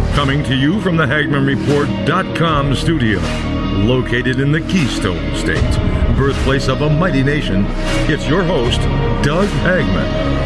Coming to you from the HagmannReport.com studio, located in the Keystone State, birthplace of a mighty nation, it's your host, Doug Hagmann.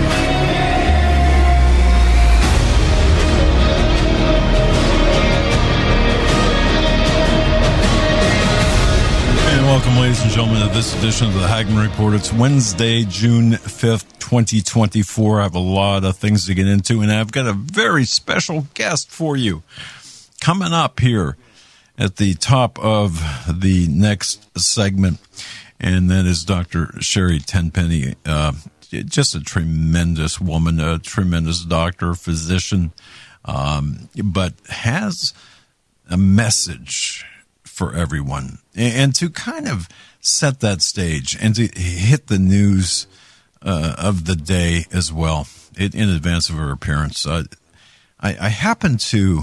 Welcome, ladies and gentlemen, to this edition of the Hagmann Report. It's Wednesday, June 5th, 2024. I have a lot of things to get into, and I've got a very special guest for you coming up here at the top of the next segment, and that is Dr. Sherry Tenpenny, just a tremendous woman, a tremendous doctor, physician, but has a message for everyone, and to kind of set that stage and to hit the news of the day as well in advance of her appearance. I happen to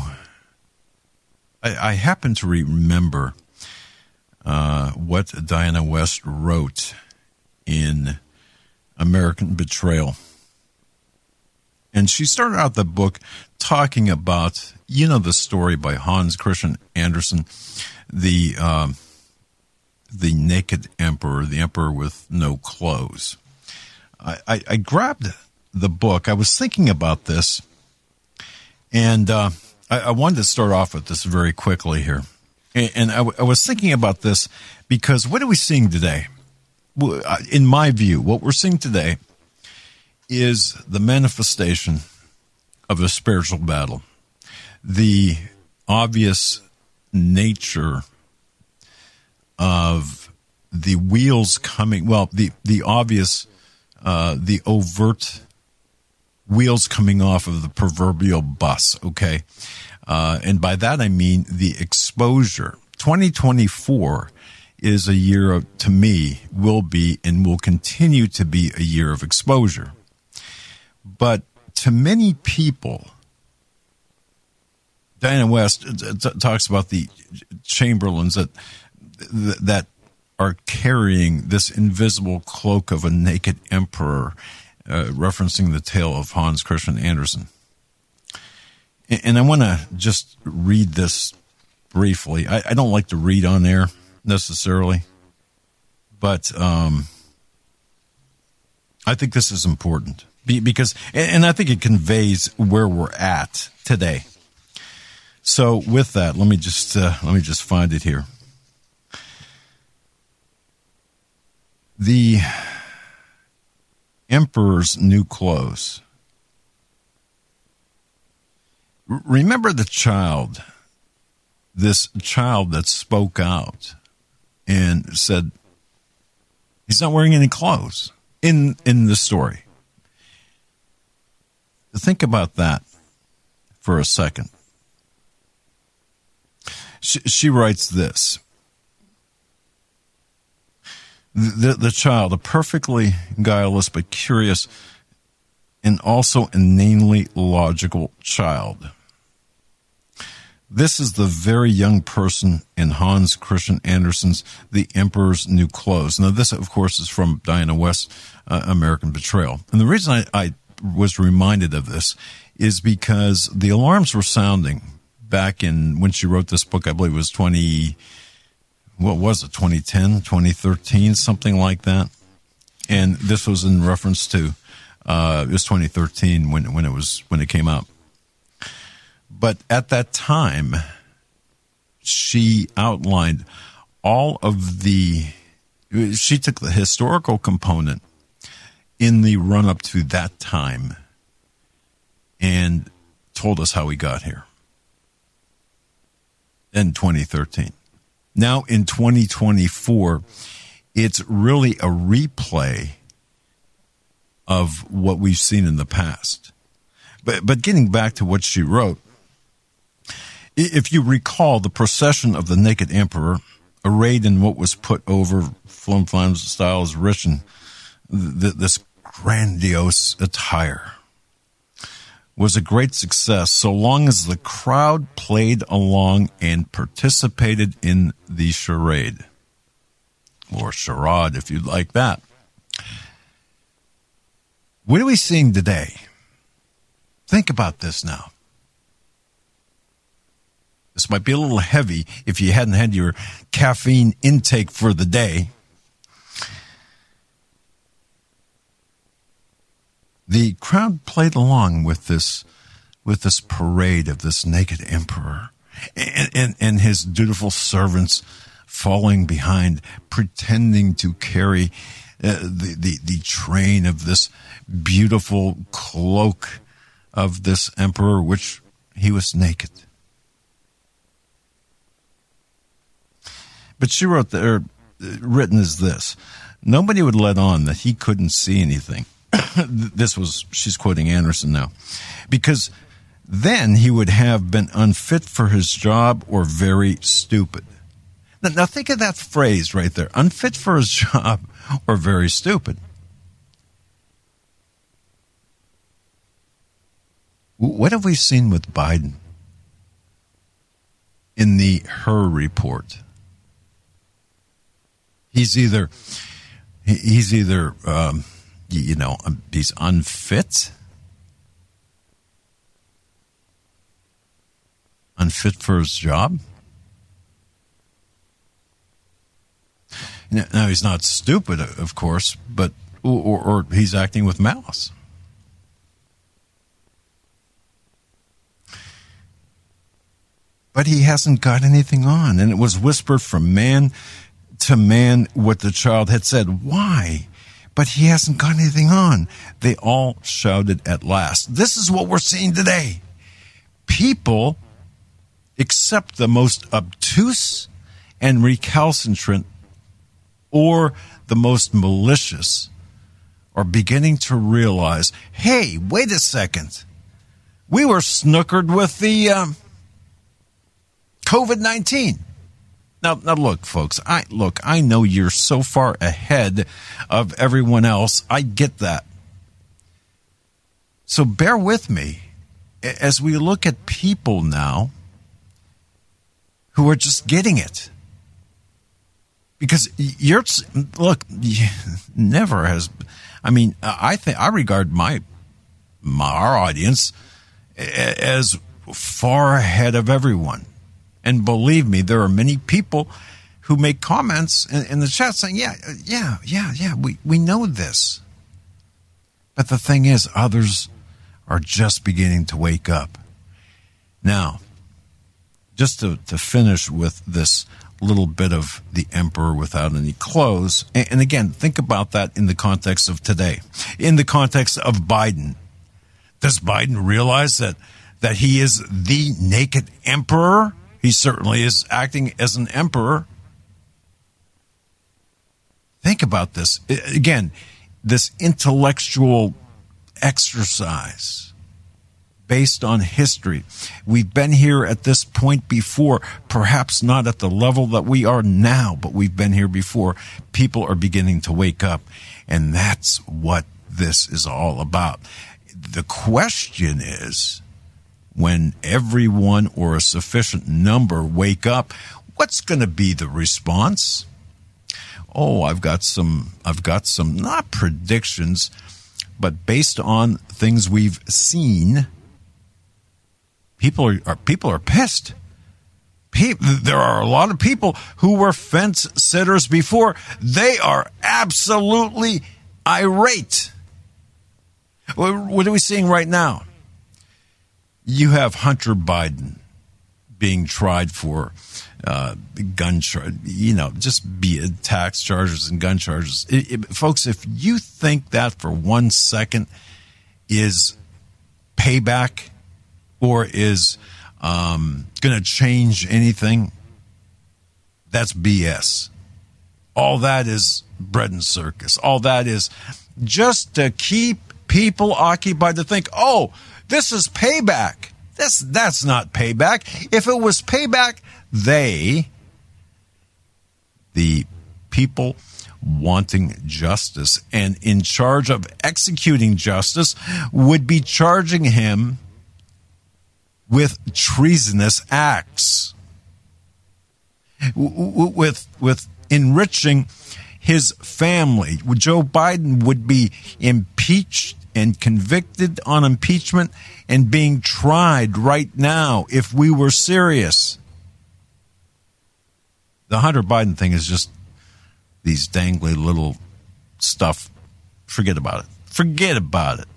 remember what Diana West wrote in American Betrayal. And she started out the book talking about, the story by Hans Christian Andersen, the naked emperor, the emperor with no clothes. I grabbed the book. I was thinking about this, and I wanted to start off with this very quickly here. And I was thinking about this because what are we seeing today? In my view, what we're seeing today is the manifestation of a spiritual battle. The obvious nature of the wheels coming, the overt wheels coming off of the proverbial bus, okay? And by that I mean the exposure. 2024 is a year of, to me, will be and will continue to be a year of exposure. But to many people, Diana West talks about the chamberlains that are carrying this invisible cloak of a naked emperor, referencing the tale of Hans Christian Andersen. And I want to just read this briefly. I don't like to read on air necessarily, but I think this is important. Because, and I think it conveys where we're at today. So with that, let me just find it here. The emperor's new clothes. Remember the child, this child that spoke out and said he's not wearing any clothes in the story. Think about that for a second. She writes this. The child, a perfectly guileless but curious and also inanely logical child. This is the very young person in Hans Christian Andersen's The Emperor's New Clothes. Now, this, of course, is from Diana West's American Betrayal. And the reason I was reminded of this is because the alarms were sounding back in when she wrote this book. I believe it was 2010, 2013, something like that. And this was in reference to it was 2013 when it came out. But at that time, she outlined she took the historical component in the run-up to that time and told us how we got here in 2013. Now in 2024, it's really a replay of what we've seen in the past. But getting back to what she wrote, if you recall the procession of the naked emperor, arrayed in what was put over flim-flam style is rich in this grandiose attire, was a great success so long as the crowd played along and participated in the charade. Or charade, if you'd like that. What are we seeing today? Think about this now. might be a little heavy if you hadn't had your caffeine intake for the day. The crowd played along with this parade of this naked emperor and his dutiful servants falling behind, pretending to carry the train of this beautiful cloak of this emperor, which he was naked. But she wrote there, written as this: nobody would let on that he couldn't see anything. She's quoting Anderson now, because then he would have been unfit for his job or very stupid. Now think of that phrase right there, unfit for his job or very stupid. What have we seen with Biden in the Her report? He's either he's unfit for his job. Now he's not stupid, of course, but or he's acting with malice. But he hasn't got anything on, and it was whispered from man to man what the child had said. Why? But he hasn't got anything on. They all shouted at last. This is what we're seeing today. People, except the most obtuse and recalcitrant or the most malicious, are beginning to realize, hey, wait a second. We were snookered with the COVID-19. Now, look, folks, I know you're so far ahead of everyone else. I get that. So bear with me as we look at people now who are just getting it. Because never has, I regard our audience as far ahead of everyone. And believe me, there are many people who make comments in the chat saying, yeah, we know this. But the thing is, others are just beginning to wake up. Now, just to finish with this little bit of the emperor without any clothes, and again, think about that in the context of today, in the context of Biden. Does Biden realize that he is the naked emperor? He certainly is acting as an emperor. Think about this. Again, this intellectual exercise based on history. We've been here at this point before, perhaps not at the level that we are now, but we've been here before. People are beginning to wake up, and that's what this is all about. The question is, when everyone or a sufficient number wake up, what's going to be the response? Oh, I've got some not predictions, but based on things we've seen, people are pissed. There are a lot of people who were fence sitters before. They are absolutely irate. What are we seeing right now? You have Hunter Biden being tried for gun charge, just be tax charges and gun charges. Folks, if you think that for 1 second is payback or is going to change anything, that's BS. All that is bread and circus. All that is just to keep people occupied to think, oh, this is payback. That's not payback. If it was payback, the people wanting justice and in charge of executing justice, would be charging him with treasonous acts, with enriching his family. Joe Biden would be impeached and convicted on impeachment and being tried right now if we were serious. The Hunter Biden thing is just these dangly little stuff. Forget about it. Forget about it.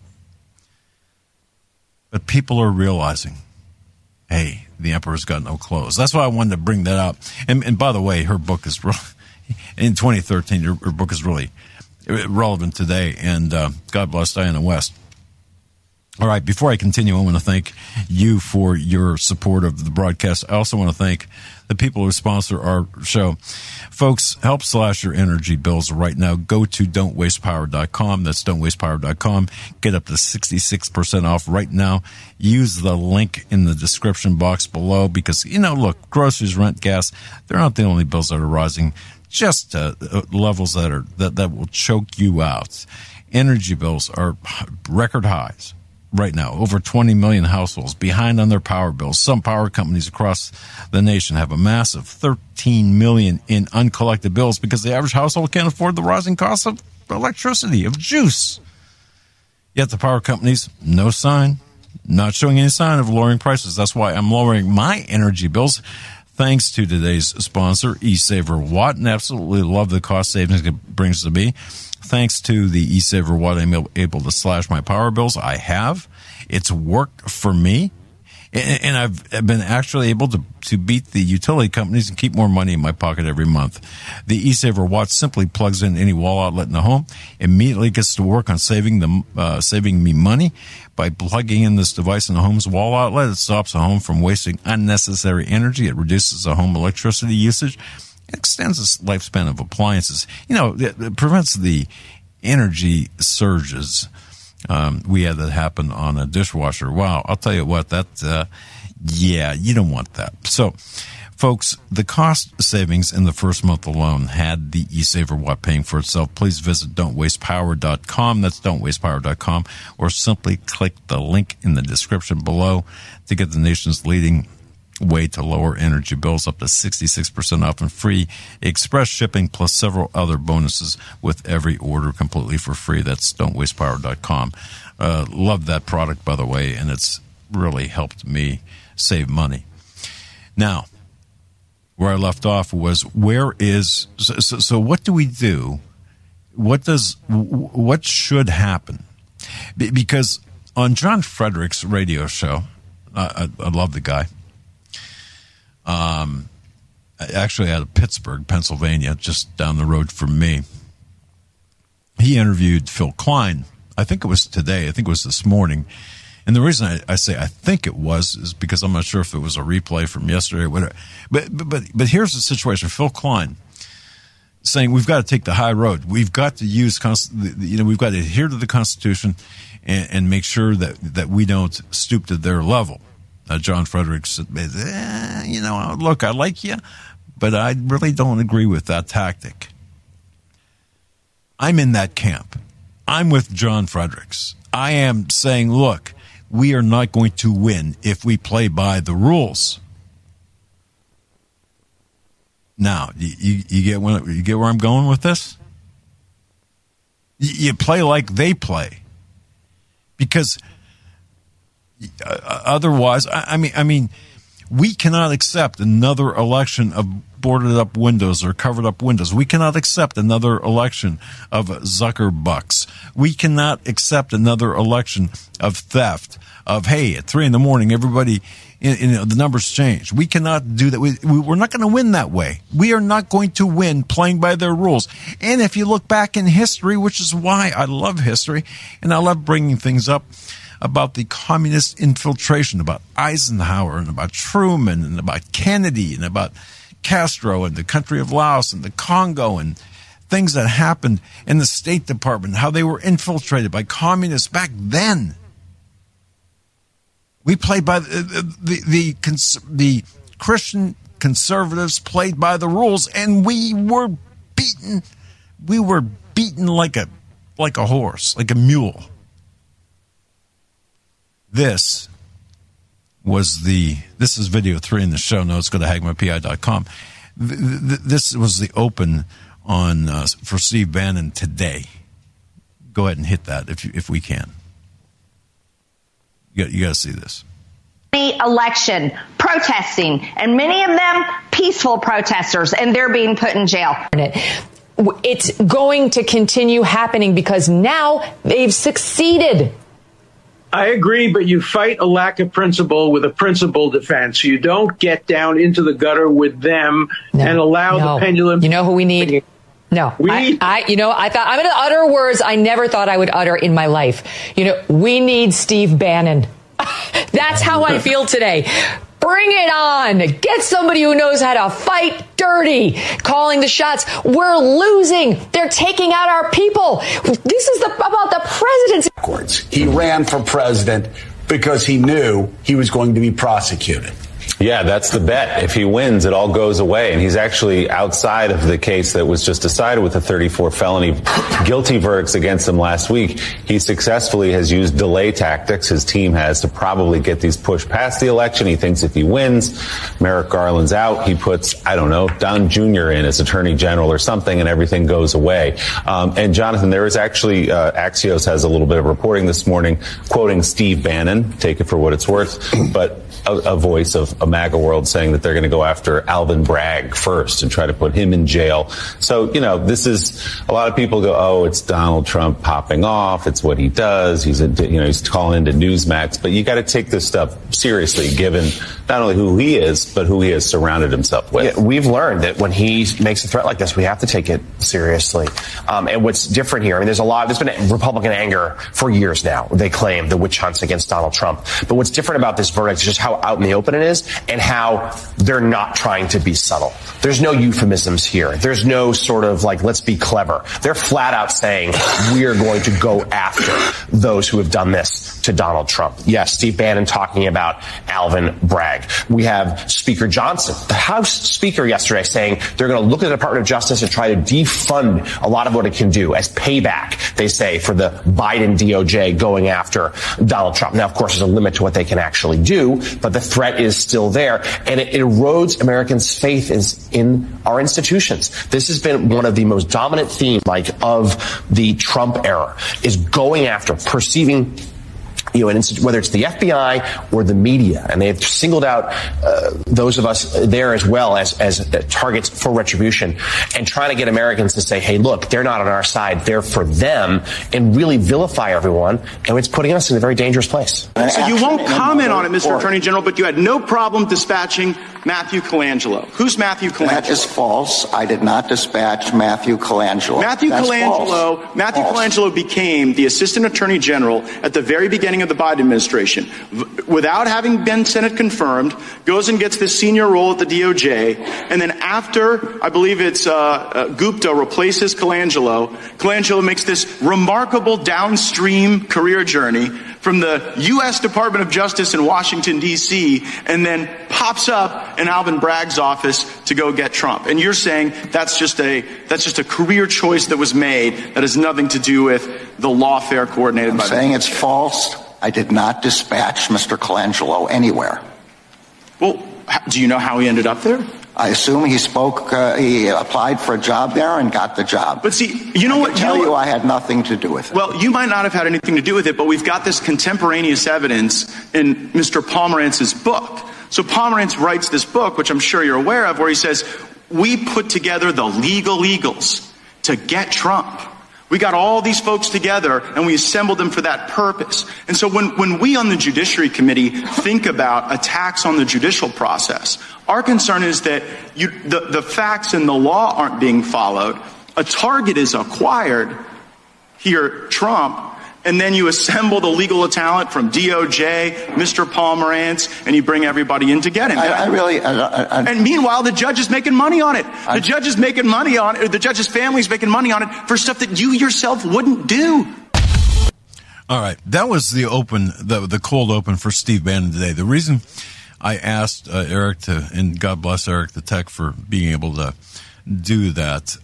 But people are realizing, hey, the emperor's got no clothes. That's why I wanted to bring that up. And by the way, her book is really, in 2013, her book is really relevant today. And God bless Diana West. All right, before I continue, I want to thank you for your support of the broadcast. I also want to thank the people who sponsor our show. Folks, help slash your energy bills right now. Go to don'twastepower.com. That's don'twastepower.com. Get up to 66% off right now. Use the link in the description box below because, look, groceries, rent, gas, they're not the only bills that are rising. Just levels that will choke you out. Energy bills are record highs. Right now, over 20 million households behind on their power bills. Some power companies across the nation have a massive 13 million in uncollected bills because the average household can't afford the rising cost of electricity, of juice. Yet the power companies, not showing any sign of lowering prices. That's why I'm lowering my energy bills thanks to today's sponsor, eSaver Watt, and absolutely love the cost savings it brings to me. Thanks to the eSaver Watt, I'm able to slash my power bills. I have. It's worked for me. And I've been actually able to beat the utility companies and keep more money in my pocket every month. The eSaver Watt simply plugs in any wall outlet in the home, immediately gets to work on saving me money. By plugging in this device in the home's wall outlet, it stops the home from wasting unnecessary energy. It reduces the home electricity usage. It extends the lifespan of appliances. It prevents the energy surges. We had that happen on a dishwasher. Wow, I'll tell you what, you don't want that. So, folks, the cost savings in the first month alone had the eSaver Watt paying for itself. Please visit don'twastepower.com. That's don'twastepower.com. Or simply click the link in the description below to get the nation's leading way to lower energy bills up to 66% off and free express shipping plus several other bonuses with every order completely for free. That's don'twastepower.com. Love that product, by the way, and it's really helped me save money. Now, where I left off was so what do we do? What should happen? Because on John Frederick's radio show, I love the guy. Actually out of Pittsburgh, Pennsylvania, just down the road from me. He interviewed Phil Klein. I think it was today. I think it was this morning. And the reason I say I think it was is because I'm not sure if it was a replay from yesterday or whatever. But here's the situation. Phil Klein saying we've got to take the high road. We've got to use, we've got to adhere to the Constitution and make sure that we don't stoop to their level. John Frederick said, look, I like you, but I really don't agree with that tactic. I'm in that camp. I'm with John Fredericks. I am saying, look, we are not going to win if we play by the rules. Now, you get where I'm going with this? You play like they play. Because otherwise, I mean, we cannot accept another election of boarded up windows or covered up windows. We cannot accept another election of Zuckerbucks. We cannot accept another election of theft. Of, hey, at 3 a.m, everybody, the numbers change. We cannot do that. We're not going to win that way. We are not going to win playing by their rules. And if you look back in history, which is why I love history, and I love bringing things up about the communist infiltration, about Eisenhower and about Truman and about Kennedy and about Castro and the country of Laos and the Congo and things that happened in the State Department, how they were infiltrated by communists back then. We played by the Christian conservatives played by the rules, and we were beaten. We were beaten like a horse, like a mule. This is video 3 in the show notes. Go to hagmanpi.com. This was the open on for Steve Bannon today. Go ahead and hit that if we can. You got to see this. Election protesting, and many of them peaceful protesters, and they're being put in jail. It's going to continue happening because now they've succeeded. I agree, but you fight a lack of principle with a principled defense. You don't get down into the gutter with them and allow the pendulum. You know who we need? No, I thought I'm going to utter words I never thought I would utter in my life. We need Steve Bannon. That's how I feel today. Bring it on. Get somebody who knows how to fight dirty, calling the shots. We're losing. They're taking out our people. This is about the presidency. He ran for president because he knew he was going to be prosecuted. Yeah, that's the bet. If he wins, it all goes away. And he's actually outside of the case that was just decided with the 34 felony guilty verdicts against him last week. He successfully has used delay tactics, his team has, to probably get these pushed past the election. He thinks if he wins, Merrick Garland's out. He puts, I don't know, Don Jr. in as attorney general or something, and everything goes away. And Jonathan, there is actually, Axios has a little bit of reporting this morning quoting Steve Bannon, take it for what it's worth, but a voice of a MAGA world saying that they're going to go after Alvin Bragg first and try to put him in jail. So, this is, a lot of people go, oh, it's Donald Trump popping off. It's what he does. He's calling into Newsmax. But you got to take this stuff seriously, given not only who he is, but who he has surrounded himself with. Yeah, we've learned that when he makes a threat like this, we have to take it seriously. And what's different here, there's been Republican anger for years now. They claim the witch hunts against Donald Trump. But what's different about this verdict is just how out in the open it is and how they're not trying to be subtle. There's no euphemisms here. There's no sort of let's be clever. They're flat out saying we are going to go after those who have done this to Donald Trump. Yes, Steve Bannon talking about Alvin Bragg. We have Speaker Johnson, the House Speaker, yesterday saying they're going to look at the Department of Justice and try to defund a lot of what it can do as payback, they say, for the Biden DOJ going after Donald Trump. Now, of course, there's a limit to what they can actually do, but the threat is still there, and it erodes Americans' faith in our institutions. This has been one of the most dominant themes of the Trump era, is going after, perceiving whether it's the FBI or the media, and they've singled out those of us there as well as targets for retribution, and trying to get Americans to say, hey, look, they're not on our side, they're for them, and really vilify everyone, and it's putting us in a very dangerous place. So you won't comment on it, Mr. Attorney General, but you had no problem dispatching Matthew Colangelo. Who's Matthew Colangelo? That is false. I did not dispatch Matthew Colangelo. Matthew Colangelo became the Assistant Attorney General at the very beginning of the Biden administration. Without having been Senate confirmed, goes and gets this senior role at the DOJ, and then after, I believe it's Gupta replaces Colangelo makes this remarkable downstream career journey from the U.S. Department of Justice in Washington, D.C., and then pops up in Alvin Bragg's office to go get Trump. And you're saying that's just a career choice that was made that has nothing to do with the lawfare coordinated by the... I'm saying it's false. I did not dispatch Mr. Colangelo anywhere. Well, do you know how he ended up there? I assume he applied for a job there and got the job. But see, you know what? I had nothing to do with it. Well, you might not have had anything to do with it, but we've got this contemporaneous evidence in Mr. Pomerantz's book. So Pomerantz writes this book, which I'm sure you're aware of, where he says, we put together the legal eagles to get Trump. We got all these folks together and we assembled them for that purpose. And so when we on the Judiciary Committee think about attacks on the judicial process, our concern is that the facts and the law aren't being followed. A target is acquired here, Trump, and then you assemble the legal talent from DOJ, Mr. Pomerantz, and you bring everybody in to get him. And meanwhile, the judge is making money on it. The judge is making money on it. The judge's family is making money on it for stuff that you yourself wouldn't do. All right. That was the cold open for Steve Bannon today. The reason I asked Eric and God bless Eric the Tech for being able to do that.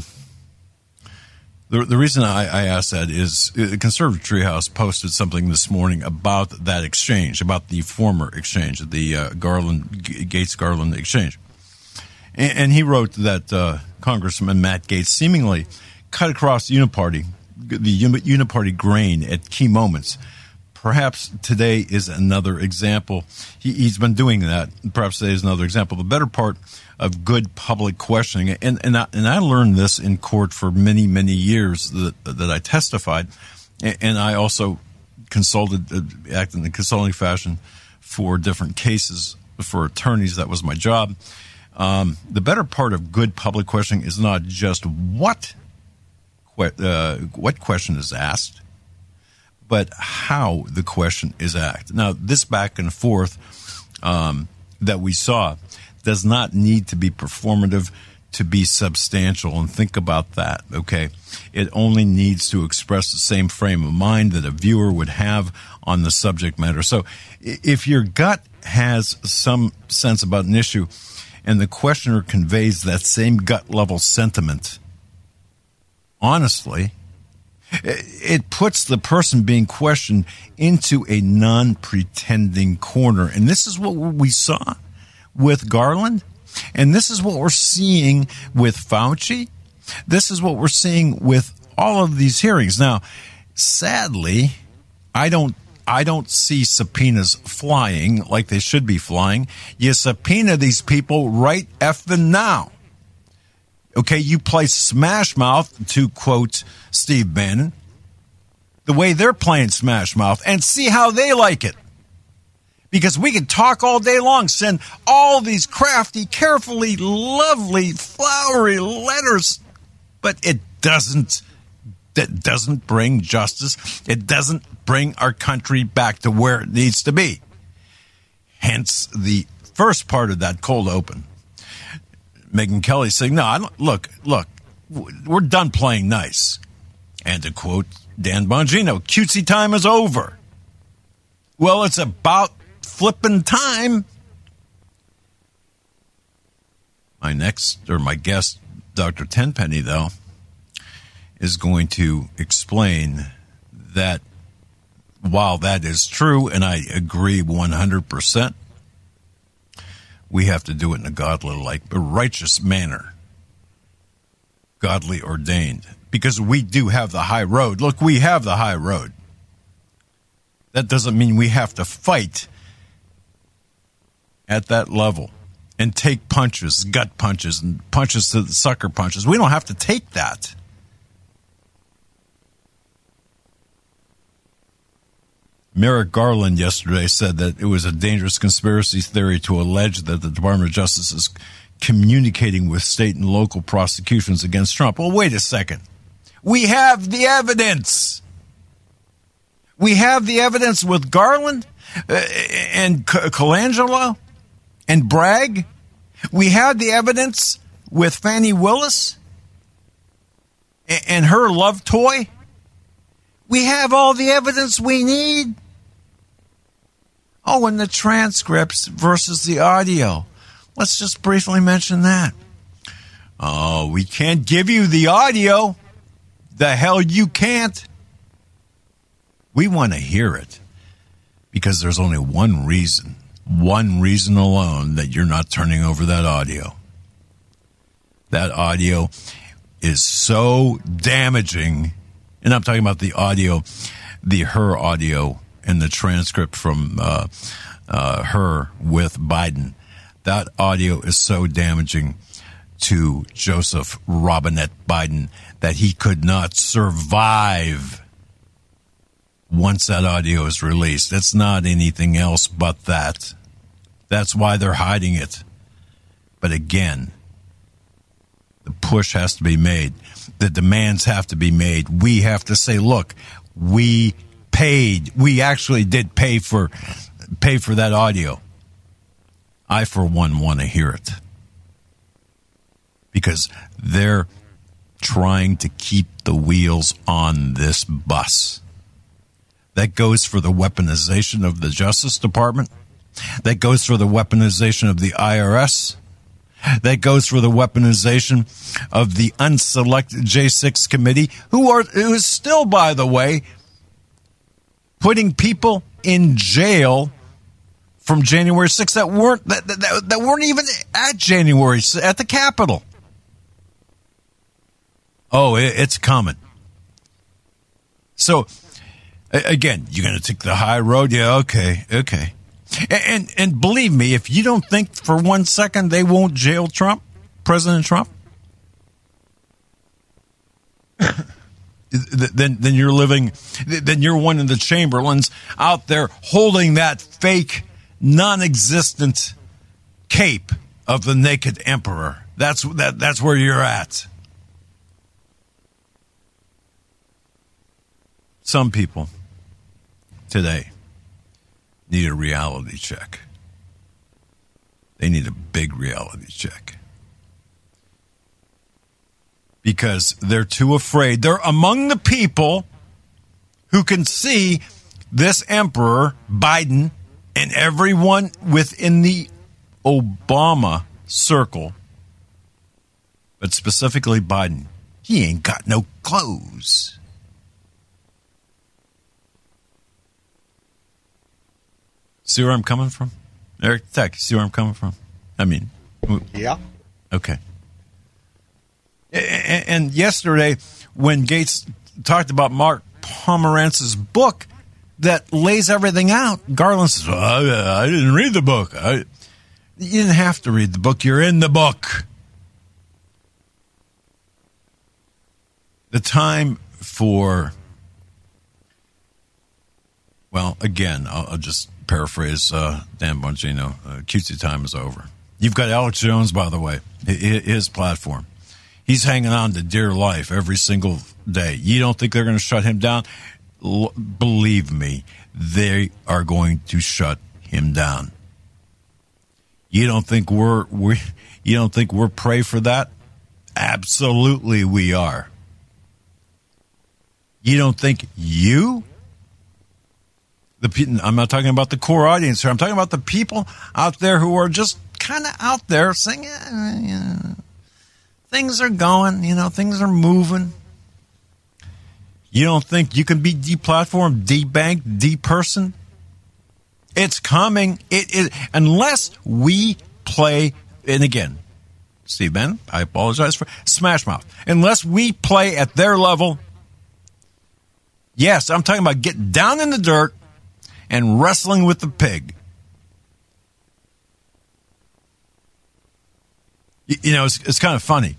The reason I asked that is Conservative Treehouse posted something this morning about that exchange, about the former exchange, the Gaetz-Garland exchange. And he wrote that Congressman Matt Gaetz seemingly cut across the uniparty grain at key moments, perhaps today is another example. He's been doing that. Perhaps today is another example. The better part of good public questioning, and I learned this in court for many, many years that I testified, and I also acted in a consulting fashion for different cases for attorneys. That was my job. The better part of good public questioning is not just what question is asked, but how the question is asked. Now, this back and forth that we saw does not need to be performative to be substantial, and think about that, okay? It only needs to express the same frame of mind that a viewer would have on the subject matter. So if your gut has some sense about an issue and the questioner conveys that same gut level sentiment, honestly, it puts the person being questioned into a non-pretending corner. And this is what we saw with Garland. And this is what we're seeing with Fauci. This is what we're seeing with all of these hearings. Now, sadly, I don't see subpoenas flying like they should be flying. You subpoena these people right effing now. Okay, you play Smash Mouth, to quote Steve Bannon, the way they're playing Smash Mouth, and see how they like it. Because we can talk all day long, send all these crafty, carefully, lovely, flowery letters, but it doesn't bring justice. It doesn't bring our country back to where it needs to be. Hence the first part of that cold open. Megyn Kelly saying, no, look, we're done playing nice. And to quote Dan Bongino, cutesy time is over. Well, it's about flipping time. My guest, Dr. Tenpenny, though, is going to explain that while that is true, and I agree 100%, we have to do it in a godly-like, a righteous manner, godly ordained, because we do have the high road. Look, we have the high road. That doesn't mean we have to fight at that level and take punches, gut punches, and punches to the sucker punches. We don't have to take that. Merrick Garland yesterday said that it was a dangerous conspiracy theory to allege that the Department of Justice is communicating with state and local prosecutions against Trump. Well, wait a second. We have the evidence. We have the evidence with Garland and Colangelo and Bragg. We have the evidence with Fani Willis and her love toy. We have all the evidence we need. Oh, and the transcripts versus the audio. Let's just briefly mention that. Oh, we can't give you the audio. The hell you can't. We want to hear it because there's only one reason alone that you're not turning over that audio. That audio is so damaging. And I'm talking about the audio, her audio and the transcript from her with Biden. That audio is so damaging to Joseph Robinette Biden that he could not survive once that audio is released. It's not anything else but that. That's why they're hiding it. But again, the push has to be made. The demands have to be made. We have to say, look, we paid. We actually did pay for that audio. I, for one, want to hear it. Because they're trying to keep the wheels on this bus. That goes for the weaponization of the Justice Department. That goes for the weaponization of the IRS. That goes for the weaponization of the unselected J6 committee, who is still, by the way, putting people in jail from January 6th that weren't even at January at the Capitol. Oh, it's coming. So Again, you're going to take the high road? Yeah, okay. And believe me, if you don't think for 1 second they won't jail Trump, President Trump, then you're one of the Chamberlains out there holding that fake, non-existent cape of the naked emperor. That's where you're at. Some people today need a reality check. They need a big reality check. Because they're too afraid. They're among the people who can see this emperor, Biden, and everyone within the Obama circle, but specifically Biden. He ain't got no clothes. See where I'm coming from? Eric Tech, see where I'm coming from? I mean, yeah. Okay. And yesterday, when Gates talked about Mark Pomerantz's book that lays everything out, Garland says, I didn't read the book. You didn't have to read the book. You're in the book. The time for, well, again, I'll just paraphrase Dan Bongino. Cutesy time is over. You've got Alex Jones, by the way, his platform. He's hanging on to dear life every single day. You don't think they're going to shut him down? Believe me, they are going to shut him down. You don't think we're prey for that? Absolutely, we are. You don't think I'm not talking about the core audience here. I'm talking about the people out there who are just kind of out there saying, things are going, things are moving. You don't think you can be deplatformed, debanked, depersoned? It's coming. It is, unless we play, and again, Steve Bannon, I apologize for Smash Mouth. Unless we play at their level, yes, I'm talking about getting down in the dirt and wrestling with the pig. It's kind of funny.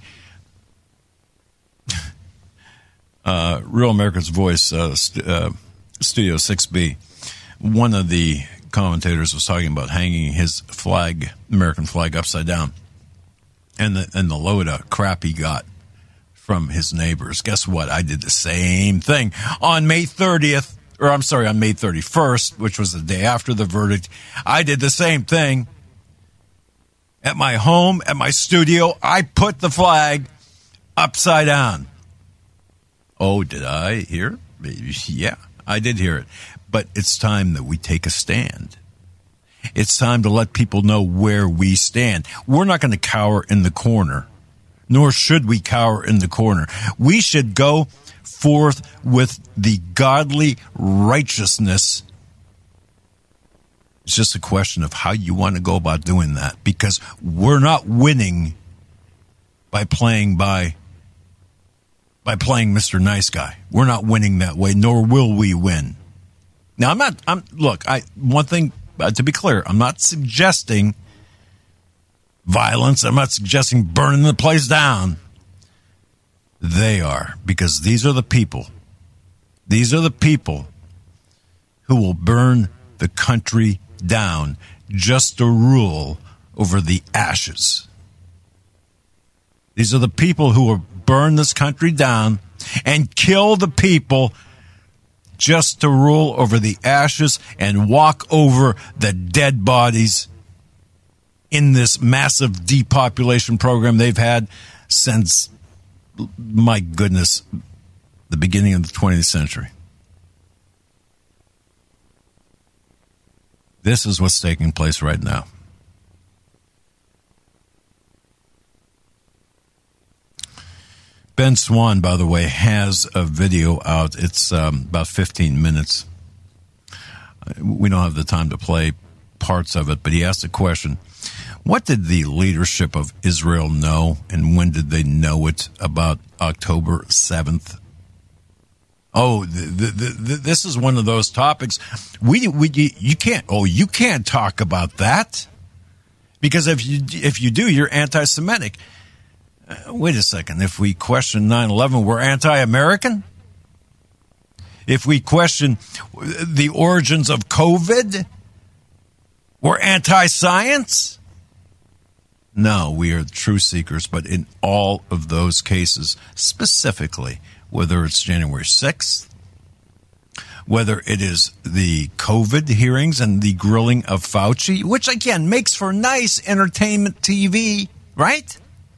Real America's Voice, Studio 6B, one of the commentators was talking about hanging his flag, American flag, upside down, and the load of crap he got from his neighbors. Guess what? I did the same thing on May 30th, or I'm sorry, on May 31st, which was the day after the verdict. I did the same thing. At my home, at my studio, I put the flag upside down. Oh, did I hear it? Yeah, I did hear it. But it's time that we take a stand. It's time to let people know where we stand. We're not going to cower in the corner, nor should we cower in the corner. We should go forth with the godly righteousness. It's just a question of how you want to go about doing that, because we're not winning by playing Mr. Nice Guy. We're not winning that way, nor will we win. Now, one thing to be clear, I'm not suggesting violence. I'm not suggesting burning the place down. They are, because these are the people. These are the people who will burn the country down just to rule over the ashes. These are the people who will burn this country down and kill the people just to rule over the ashes and walk over the dead bodies in this massive depopulation program they've had since, my goodness, the beginning of the 20th century. This is what's taking place right now. Ben Swann, by the way, has a video out. It's about 15 minutes. We don't have the time to play parts of it, but he asked a question. What did the leadership of Israel know, and when did they know it about October 7th? This is one of those topics you can't talk about that, because if you do, you're anti-Semitic. Wait a second. If we question 9/11, we're anti-American? If we question the origins of COVID, we're anti-science? No, we are truth seekers, but in all of those cases, specifically, whether it's January 6th, whether it is the COVID hearings and the grilling of Fauci, which again makes for nice entertainment TV, right?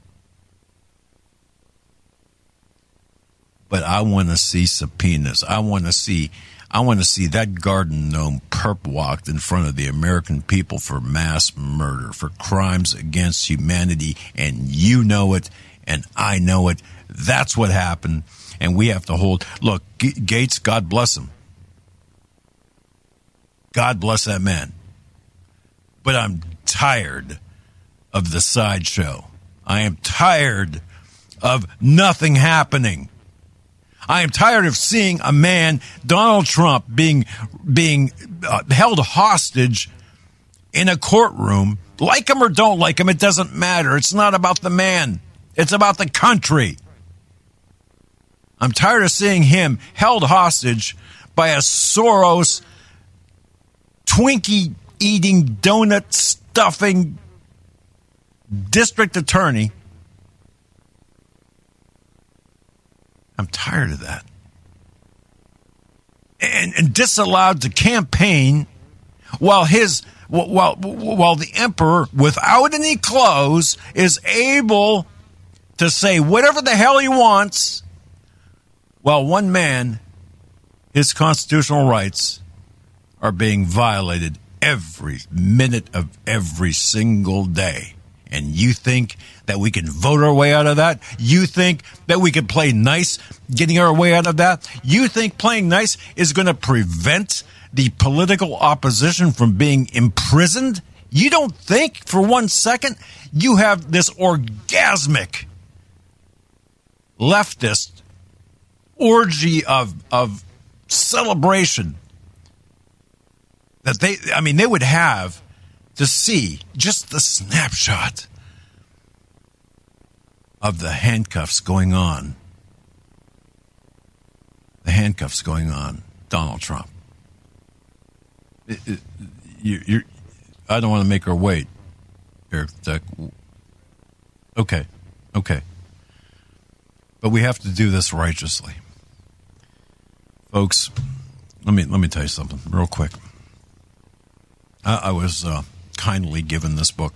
But I want to see subpoenas. I want to see that garden gnome perp walked in front of the American people for mass murder, for crimes against humanity, and you know it, and I know it. That's what happened, and we have to hold. Look, Gates, God bless him. God bless that man. But I'm tired of the sideshow. I am tired of nothing happening. I am tired of seeing a man, Donald Trump, being held hostage in a courtroom. Like him or don't like him, it doesn't matter. It's not about the man. It's about the country. I'm tired of seeing him held hostage by a Soros, Twinkie-eating, donut-stuffing district attorney. I'm tired of that. And disallowed to campaign while the emperor, without any clothes, is able to say whatever the hell he wants, while one man, his constitutional rights are being violated every minute of every single day. And you think that we can vote our way out of that? You think that we can play nice getting our way out of that? You think playing nice is going to prevent the political opposition from being imprisoned? You don't think for 1 second you have this orgasmic leftist orgy of celebration that they would have to see just the snapshot of the handcuffs going on. The handcuffs going on Donald Trump. I don't want to make her wait, Eric. Okay. But we have to do this righteously. Folks, let me tell you something real quick. I was kindly given this book,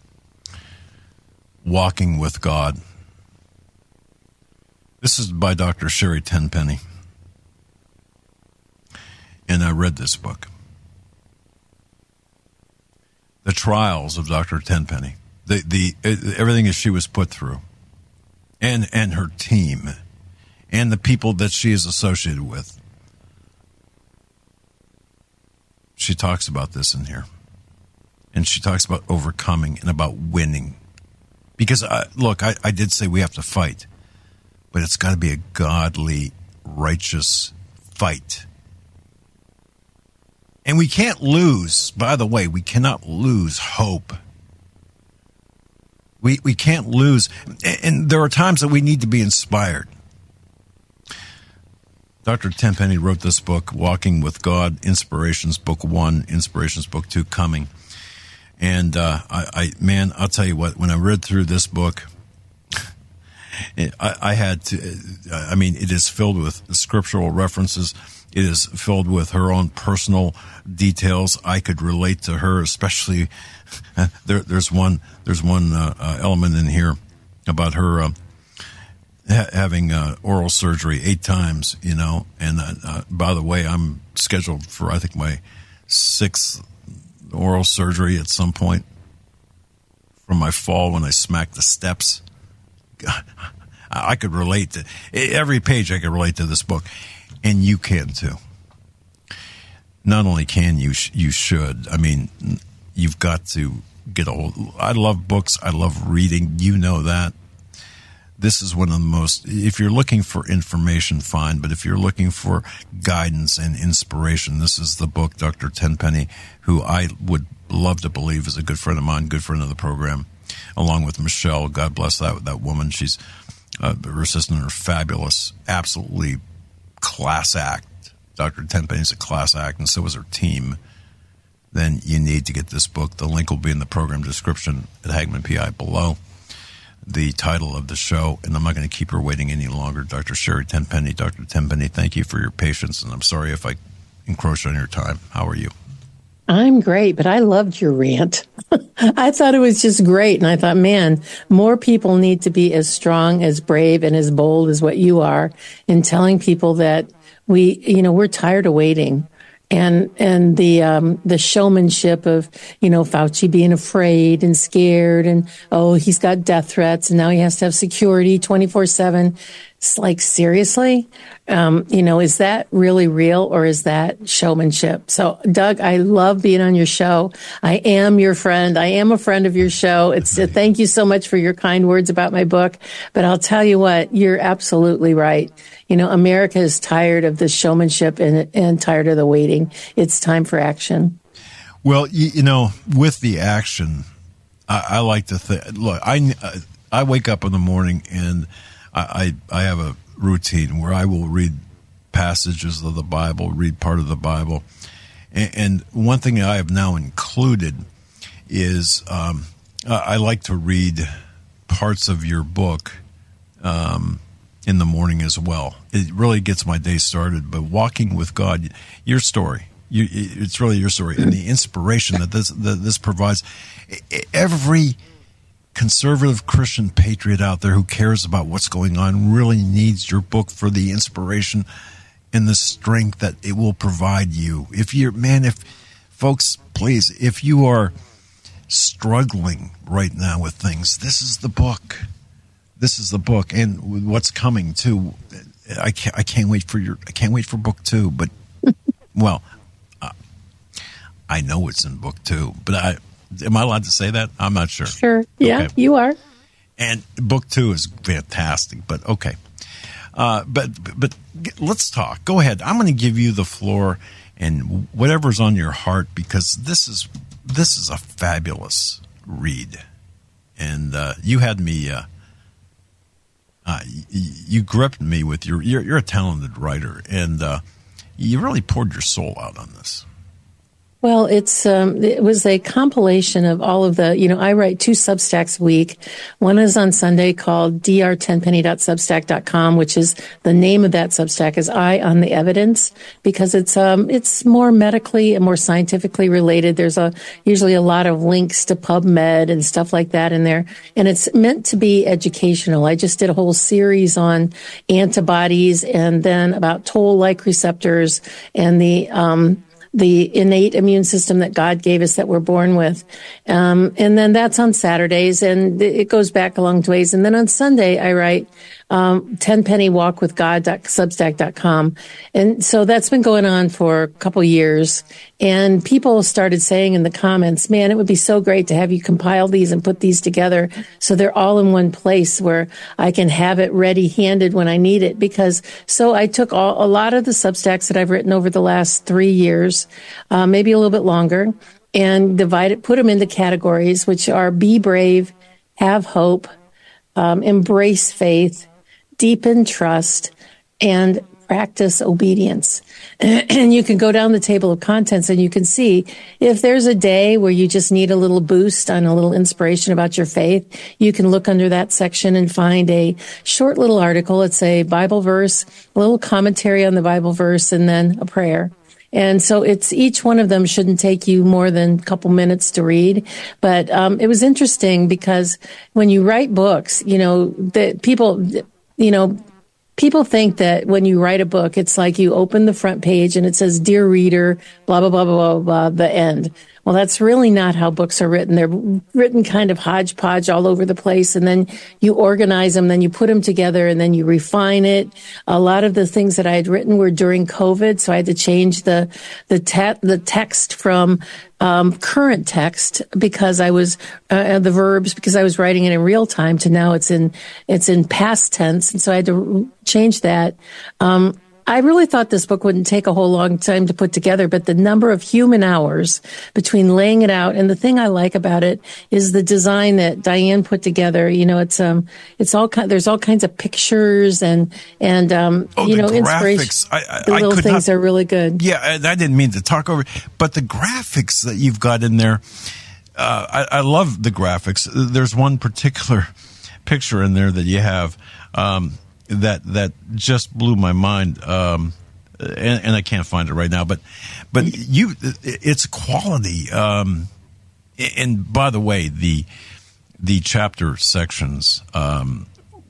Walking with God. This is by Dr. Sherry Tenpenny. And I read this book. The trials of Dr. Tenpenny, everything that she was put through, and her team, and the people that she is associated with. She talks about this in here. And she talks about overcoming and about winning. Because, I did say we have to fight. But it's got to be a godly, righteous fight. And we can't lose, by the way, we cannot lose hope. We can't lose. And there are times that we need to be inspired. Dr. Tenpenny wrote this book, Walking with God, Inspirations Book 1, Inspirations Book 2 coming. And I'll tell you what, when I read through this book, I had to, it is filled with scriptural references. It is filled with her own personal details. I could relate to her, especially there's one element in here about her having oral surgery 8 times, and by the way, I'm scheduled for, I think, my 6th oral surgery at some point from my fall when I smacked the steps. God, I could relate to every page. I could relate to this book, and you can too. Not only can you, you should. You've got to get a hold. I love books. I love reading. You know that. this is one of the most, if you're looking for information, fine, but if you're looking for guidance and inspiration, this is the book, Dr. Tenpenny, who I would love to believe is a good friend of mine, good friend of the program, along with Michelle. God bless that woman. She's, her assistant are fabulous, absolutely class act. Dr. Tenpenny's a class act, and so is her team. Then you need to get this book. The link will be in the program description at Hagmann PI below. The title of the show, and I'm not going to keep her waiting any longer. Dr. Sherry Tenpenny. Dr. Tenpenny, thank you for your patience, and I'm sorry if I encroached on your time. How are you? I'm great, but I loved your rant. I thought it was just great, and I thought, man, more people need to be as strong, as brave, and as bold as what you are in telling people that we're tired of waiting. And the showmanship of, Fauci being afraid and scared and, he's got death threats and now he has to have security 24/7. It's like, seriously? Is that really real or is that showmanship? So, Doug, I love being on your show. I am your friend. I am a friend of your show. Thank you so much for your kind words about my book. But I'll tell you what, you're absolutely right. America is tired of the showmanship and tired of the waiting. It's time for action. Well, with the action, I like to think, look, I wake up in the morning and I have a routine where I will read passages of the Bible, read part of the Bible. And one thing I have now included is I like to read parts of your book in the morning as well. It really gets my day started. But Walking with God, your story, it's really your story and the inspiration that this provides. Every conservative Christian patriot out there who cares about what's going on really needs your book for the inspiration and the strength that it will provide you. If folks, please, if you are struggling right now with things, this is the book. This is the book, and what's coming too. I can't wait for book 2. But well, I know it's in book 2, but am I allowed to say that? I'm not sure. Sure. Yeah, okay. You are. And book 2 is fantastic, but okay. But let's talk. Go ahead. I'm going to give you the floor and whatever's on your heart, because this is a fabulous read. And you had me you gripped me with you're a talented writer, and you really poured your soul out on this. Well, it was a compilation of all of the, I write 2 Substacks a week. One is on Sunday called drtenpenny.substack.com, which is the name of that Substack is Eye on the Evidence, because it's more medically and more scientifically related. There's usually a lot of links to PubMed and stuff like that in there. And it's meant to be educational. I just did a whole series on antibodies and then about toll-like receptors and the innate immune system that God gave us that we're born with. And then that's on Saturdays, and it goes back a long ways. And then on Sunday, I write 10pennywalkwithgod.substack.com. And so that's been going on for a couple years. And people started saying in the comments, man, it would be so great to have you compile these and put these together so they're all in one place where I can have it ready-handed when I need it. So I took a lot of the Substacks that I've written over the last 3 years, maybe a little bit longer, and put them into categories, which are be brave, have hope, embrace faith, deepen trust, and practice obedience. And you can go down the table of contents and you can see if there's a day where you just need a little boost on a little inspiration about your faith, you can look under that section and find a short little article. It's a Bible verse, a little commentary on the Bible verse, and then a prayer. And so each one of them shouldn't take you more than a couple minutes to read. But it was interesting because when you write books, that people think that when you write a book, it's like you open the front page and it says, "Dear reader, blah, blah, blah, blah, blah, blah," the end. Well, that's really not how books are written. They're written kind of hodgepodge all over the place, and then you organize them, then you put them together, and then you refine it. A lot of the things that I had written were during COVID, so I had to change the text from current text because I was the verbs because I was writing it in real time to now it's in past tense, and so I had to change that. I really thought this book wouldn't take a whole long time to put together, but the number of human hours between laying it out, and the thing I like about it is the design that Diane put together. You know, it's all there's all kinds of pictures and you know, inspiration. The little things are really good. Yeah, I didn't mean to talk over, but the graphics that you've got in there, I love the graphics. There's one particular picture in there that you have. That just blew my mind, and I can't find it right now. But it's quality. And by the way, the chapter sections. About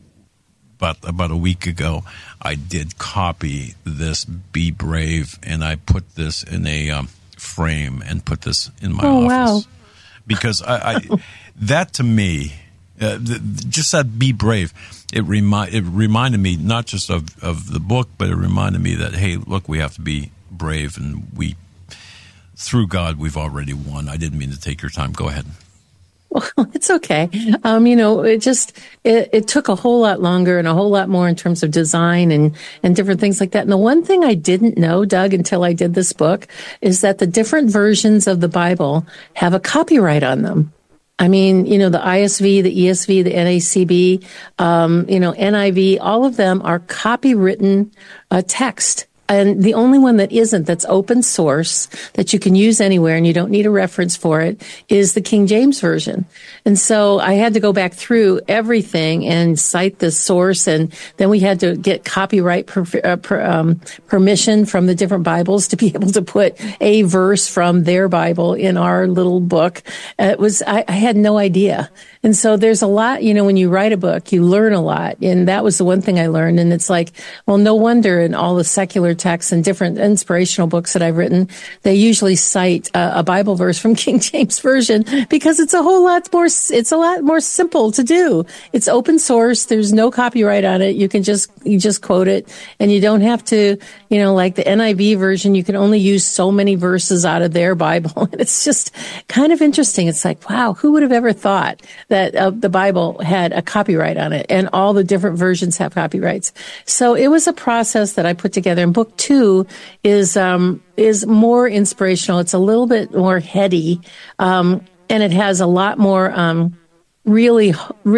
a week ago, I did copy this "Be Brave," and I put this in a frame and put this in my office. Wow. Because I that to me, just that "Be Brave." It reminded me not just of the book, but it reminded me that, hey, look, we have to be brave, and through God, we've already won. I didn't mean to take your time. Go ahead. Well, it's okay. You know, it took a whole lot longer and a whole lot more in terms of design and different things like that. And the one thing I didn't know, Doug, until I did this book, is that the different versions of the Bible have a copyright on them. I mean, you know, the ISV, the ESV, the NACB, you know, NIV, all of them are copywritten text. And the only one that isn't, that's open source, that you can use anywhere and you don't need a reference for it, is the King James Version. And so I had to go back through everything and cite the source, and then we had to get copyright permission from the different Bibles to be able to put a verse from their Bible in our little book. I had no idea. And so there's a lot, you know, when you write a book, you learn a lot. And that was the one thing I learned. And it's like, well, no wonder in all the secular texts and different inspirational books that I've written, they usually cite a Bible verse from King James Version, because it's a lot more simple to do. It's open source. There's no copyright on it. You just quote it, and you don't have to, you know, like the NIV version, you can only use so many verses out of their Bible. And it's just kind of interesting. It's like, wow, who would have ever thought that the Bible had a copyright on it, and all the different versions have copyrights. So it was a process that I put together. And book 2 is more inspirational. It's a little bit more heady, and it has a lot more really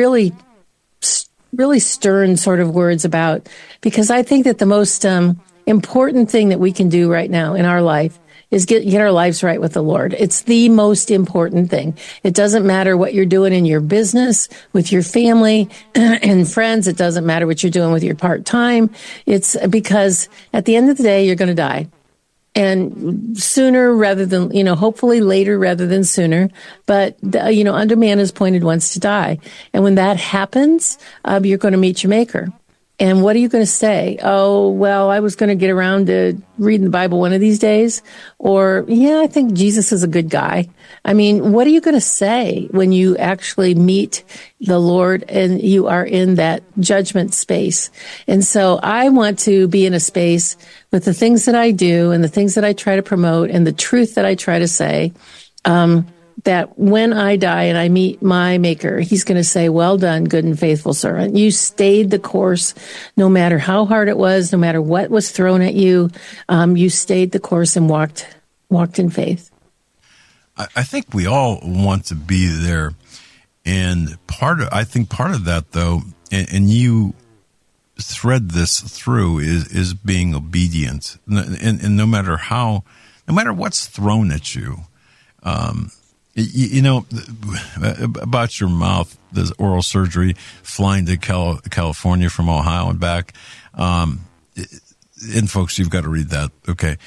stern sort of words about, because I think that the most important thing that we can do right now in our life is get our lives right with the Lord. It's the most important thing. It doesn't matter what you're doing in your business, with your family and friends. It doesn't matter what you're doing with your part-time. It's because at the end of the day, you're going to die. And sooner rather than, you know, hopefully later rather than sooner. But, you know, unto man is appointed once to die. And when that happens, you're going to meet your maker. And what are you going to say? Oh, well, I was going to get around to reading the Bible one of these days. Or, yeah, I think Jesus is a good guy. I mean, what are you going to say when you actually meet the Lord and you are in that judgment space? And so I want to be in a space with the things that I do and the things that I try to promote and the truth that I try to say, that when I die and I meet my maker, he's going to say, well done, good and faithful servant. You stayed the course, no matter how hard it was, no matter what was thrown at you. You stayed the course and walked in faith. I think we all want to be there. And I think part of that, though, and you thread this through, is being obedient. And no matter what's thrown at you, you know, about your mouth, the oral surgery, flying to California from Ohio and back. And folks, you've got to read that. Okay.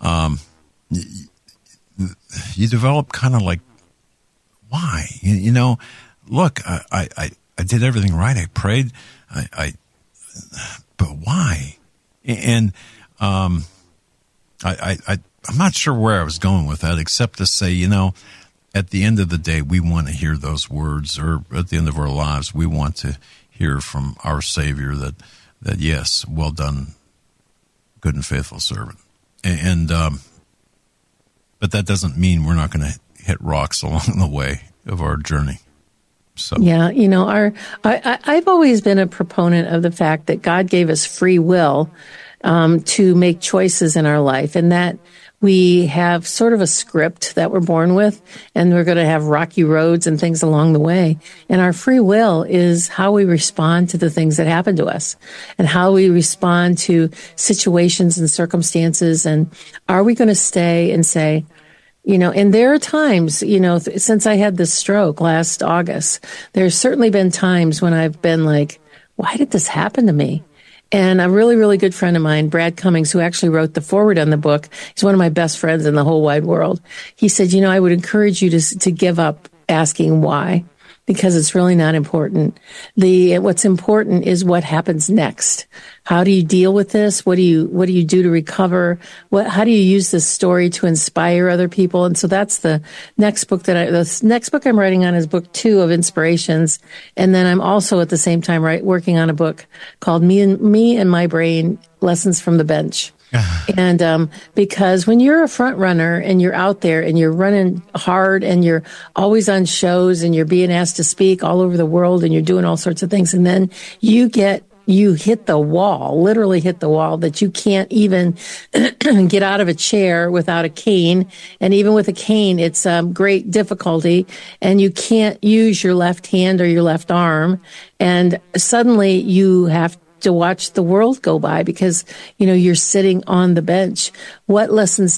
You develop kind of like, why? You know, look, I did everything right. I prayed. but why? And I I'm not sure where I was going with that, except to say, at the end of the day, we want to hear those words, or at the end of our lives, we want to hear from our Savior that yes, well done, good and faithful servant. And but that doesn't mean we're not going to hit rocks along the way of our journey. So yeah, I've always been a proponent of the fact that God gave us free will to make choices in our life, and that we have sort of a script that we're born with, and we're going to have rocky roads and things along the way. And our free will is how we respond to the things that happen to us and how we respond to situations and circumstances. And are we going to stay and say, and there are times, since I had this stroke last August, there's certainly been times when I've been like, why did this happen to me? And a really, really good friend of mine, Brad Cummings, who actually wrote the foreword on the book, he's one of my best friends in the whole wide world. He said, I would encourage you to give up asking why, because it's really not important. What's important is what happens next. How do you deal with this? What do you do to recover? How do you use this story to inspire other people? And so that's the next book the next book I'm writing on is book 2 of Inspirations. And then I'm also at the same time working on a book called Me and My Brain, Lessons from the Bench. And because when you're a front runner and you're out there and you're running hard and you're always on shows and you're being asked to speak all over the world and you're doing all sorts of things, and then you hit the wall, literally hit the wall, that you can't even get out of a chair without a cane. And even with a cane, it's great difficulty, and you can't use your left hand or your left arm. And suddenly you have to watch the world go by because, you're sitting on the bench. What lessons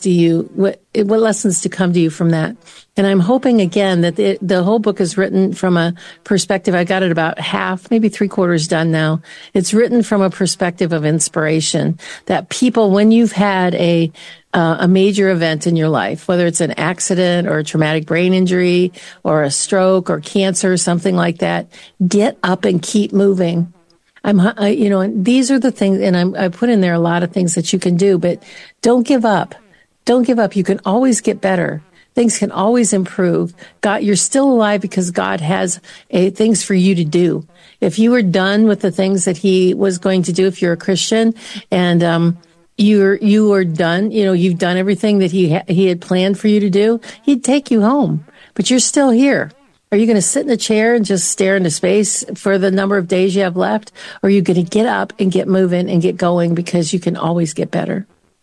to come to you from that? And I'm hoping again that the whole book is written from a perspective. I got it about half, maybe 3/4 done now. It's written from a perspective of inspiration, that people, when you've had a major event in your life, whether it's an accident or a traumatic brain injury or a stroke or cancer or something like that, get up and keep moving. And these are the things, and I put in there a lot of things that you can do, but don't give up. Don't give up. You can always get better. Things can always improve. God, you're still alive because God has things for you to do. If you were done with the things that He was going to do, if you're a Christian, and you are done, you've done everything that He had planned for you to do, He'd take you home. But you're still here. Are you going to sit in a chair and just stare into space for the number of days you have left? Or are you going to get up and get moving and get going, because you can always get better?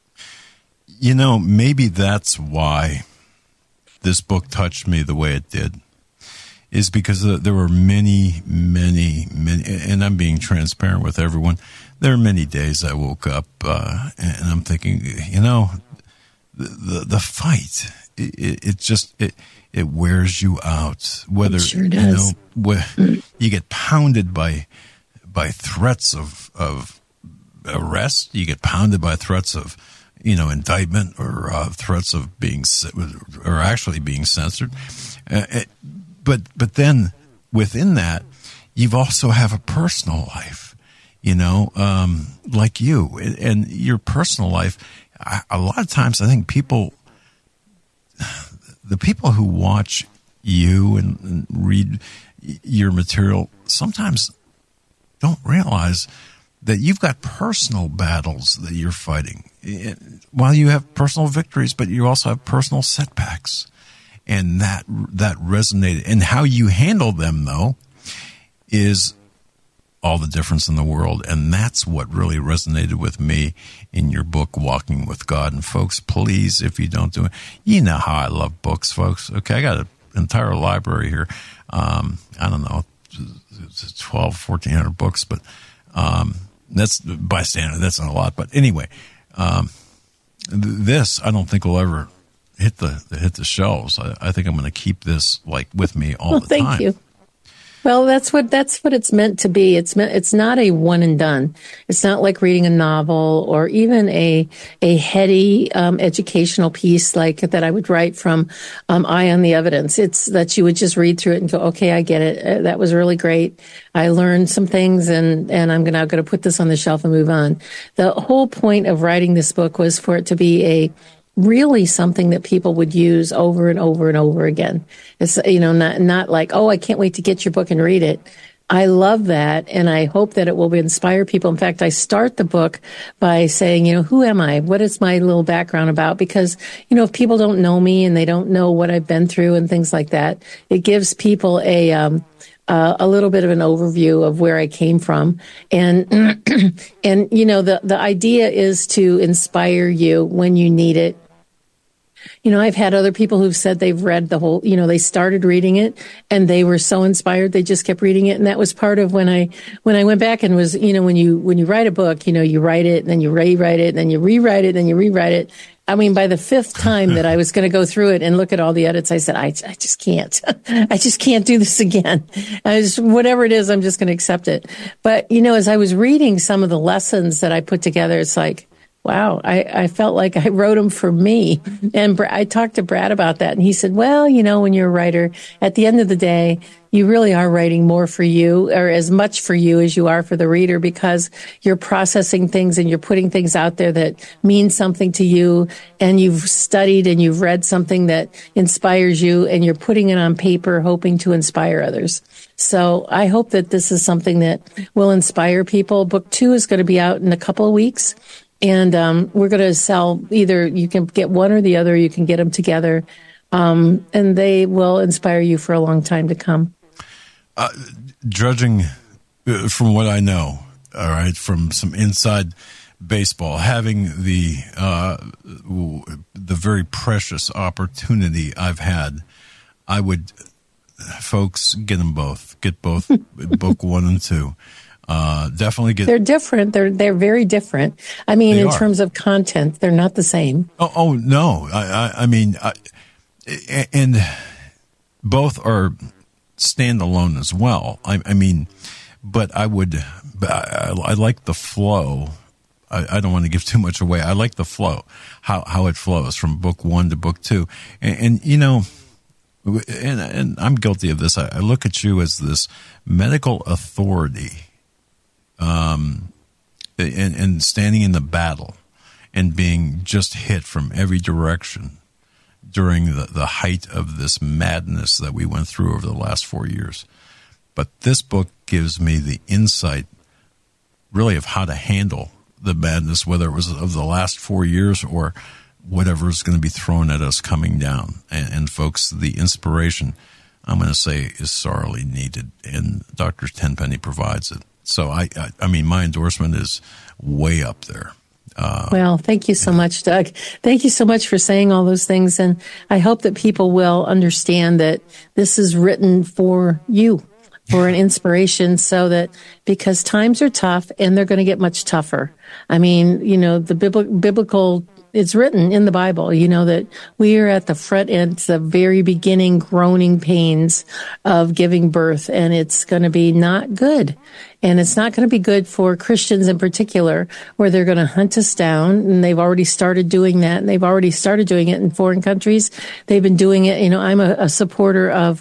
Maybe that's why this book touched me the way it did, is because there were many, many, many, and I'm being transparent with everyone, there are many days I woke up and I'm thinking, the fight, it wears you out. Whether it sure does. You get pounded by threats of arrest, you get pounded by threats of indictment, or threats of or actually being censored. But then within that, you also have a personal life, like you, and your personal life. A lot of times, I think the people who watch you and read your material sometimes don't realize that you've got personal battles that you're fighting. While you have personal victories, but you also have personal setbacks. And that resonated. And how you handle them, though, is all the difference in the world. And that's what really resonated with me in your book, Walking with God. And folks, please, if you don't do it, you know how I love books, folks. Okay, I got an entire library here. I don't know, 1,200-1,400 books, but that's by standard. That's not a lot. But anyway, this I don't think will ever hit the shelves. I think I'm going to keep this with me all the time. Thank you. Well, that's what it's meant to be. It's not a one and done. It's not like reading a novel or even a heady educational piece like that I would write from Eye on the Evidence. It's that you would just read through it and go, okay, I get it. That was really great. I learned some things, and I'm now going to put this on the shelf and move on. The whole point of writing this book was for it to be really something that people would use over and over and over again. It's, not like, oh, I can't wait to get your book and read it. I love that, and I hope that it will inspire people. In fact, I start the book by saying, who am I? What is my little background about? Because, if people don't know me and they don't know what I've been through and things like that, it gives people a little bit of an overview of where I came from. And, the idea is to inspire you when you need it. I've had other people who've said they've read the whole, they started reading it and they were so inspired, they just kept reading it. And that was part of when I went back and was, when you write a book, you write it and then you rewrite it and then you rewrite it and then you rewrite it. I mean, by the fifth time that I was going to go through it and look at all the edits, I said, I just can't. I just can't do this again. Whatever it is, I'm just going to accept it. But, as I was reading some of the lessons that I put together, it's like, wow, I felt like I wrote them for me. And I talked to Brad about that. And he said, well, when you're a writer, at the end of the day, you really are writing more for you, or as much for you as you are for the reader, because you're processing things and you're putting things out there that mean something to you. And you've studied and you've read something that inspires you, and you're putting it on paper, hoping to inspire others. So I hope that this is something that will inspire people. Book 2 is going to be out in a couple of weeks. And we're going to sell, either you can get one or the other, you can get them together, and they will inspire you for a long time to come. Judging from what I know, all right, from some inside baseball, having the very precious opportunity I've had, I would, folks, get them both. Get both, book 1 and 2. Definitely get. They're different. They're very different. I mean, in terms of content, they're not the same. Oh no. I mean, and both are standalone as well. I mean, but I like the flow. I don't want to give too much away. I like the flow, how it flows from book 1 to book 2, and I'm guilty of this. I look at you as this medical authority. And standing in the battle and being just hit from every direction during the height of this madness that we went through over the last 4 years. But this book gives me the insight really of how to handle the madness, whether it was of the last 4 years or whatever is going to be thrown at us coming down. And folks, the inspiration, I'm going to say, is sorely needed, and Dr. Tenpenny provides it. So, I mean, my endorsement is way up there. Well, thank you so much, Doug. Thank you so much for saying all those things. And I hope that people will understand that this is written for you, for an inspiration, so that, because times are tough and they're going to get much tougher. I mean, the biblical, it's written in the Bible, that we are at the front end, the very beginning groaning pains of giving birth, and it's going to be not good. And it's not going to be good for Christians in particular, where they're going to hunt us down. And they've already started doing that. And they've already started doing it in foreign countries. They've been doing it. I'm a supporter of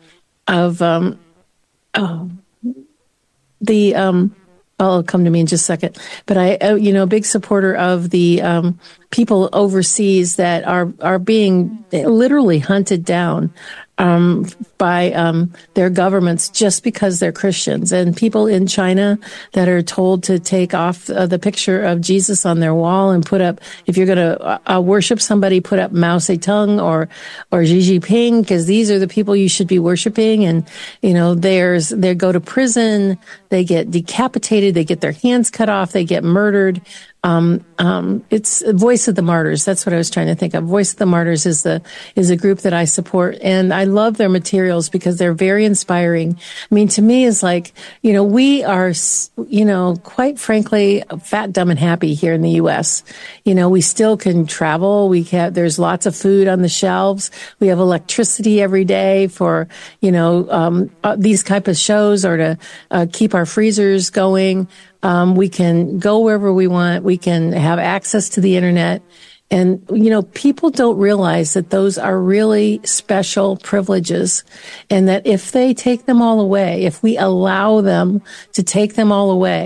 it'll come to me in just a second. But a big supporter of the people overseas that are being literally hunted down by their governments just because they're Christians, and people in China that are told to take off the picture of Jesus on their wall and put up, if you're going to worship somebody, put up Mao Zedong or Xi Jinping, because these are the people you should be worshiping. And they go to prison, they get decapitated, they get their hands cut off, they get murdered. It's Voice of the Martyrs. That's what I was trying to think of. Voice of the Martyrs is a group that I support, and I love their materials because they're very inspiring. I mean, to me, is like, we are, quite frankly, fat, dumb, and happy here in the U.S. We still can travel. There's lots of food on the shelves. We have electricity every day for, these type of shows, or to keep our freezers going. We can go wherever we want. We can have access to the internet. And, people don't realize that those are really special privileges, and that if they take them all away, if we allow them to take them all away,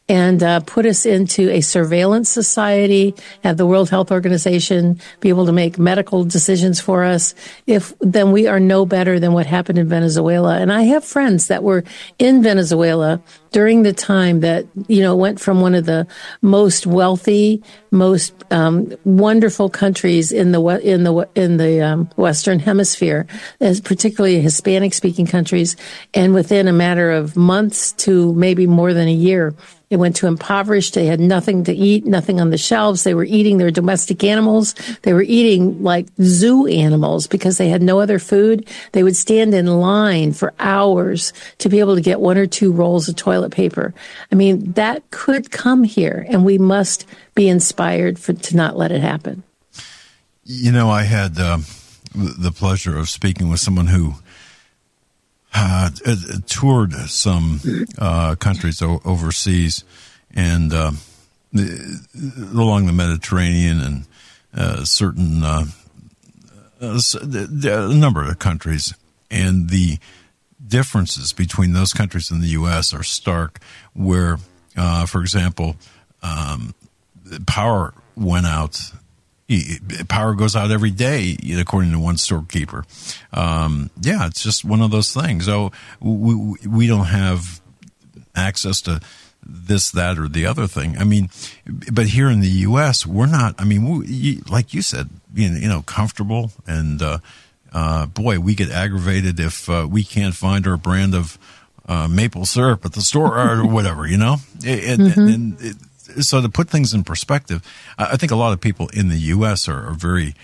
and put us into a surveillance society, have the World Health Organization be able to make medical decisions for us, then we are no better than what happened in Venezuela. And I have friends that were in Venezuela during the time that, went from one of the most wealthy, most wonderful countries in the Western Hemisphere, as particularly Hispanic-speaking countries, and within a matter of months to maybe more than a year, it went to impoverished. They had nothing to eat, nothing on the shelves. They were eating their domestic animals. They were eating like zoo animals because they had no other food. They would stand in line for hours to be able to get 1 or 2 rolls of toilet paper. I mean, that could come here, and we must be inspired to not let it happen. I had the pleasure of speaking with someone who toured some countries overseas and along the Mediterranean and certain a number of countries, and the differences between those countries and the U.S. are stark. Where, for example, power went out. Power goes out every day, according to one storekeeper. It's just one of those things. So we don't have access to this, that, or the other thing. I mean, but here in the U.S., we're not. I mean, like you said, comfortable, and boy, we get aggravated if we can't find our brand of maple syrup at the store or whatever. So to put things in perspective, I think a lot of people in the U.S. are very,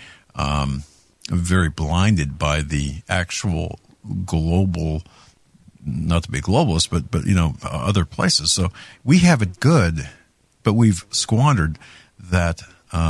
very blinded by the actual global, not to be globalist, but other places. So we have it good, but we've squandered that.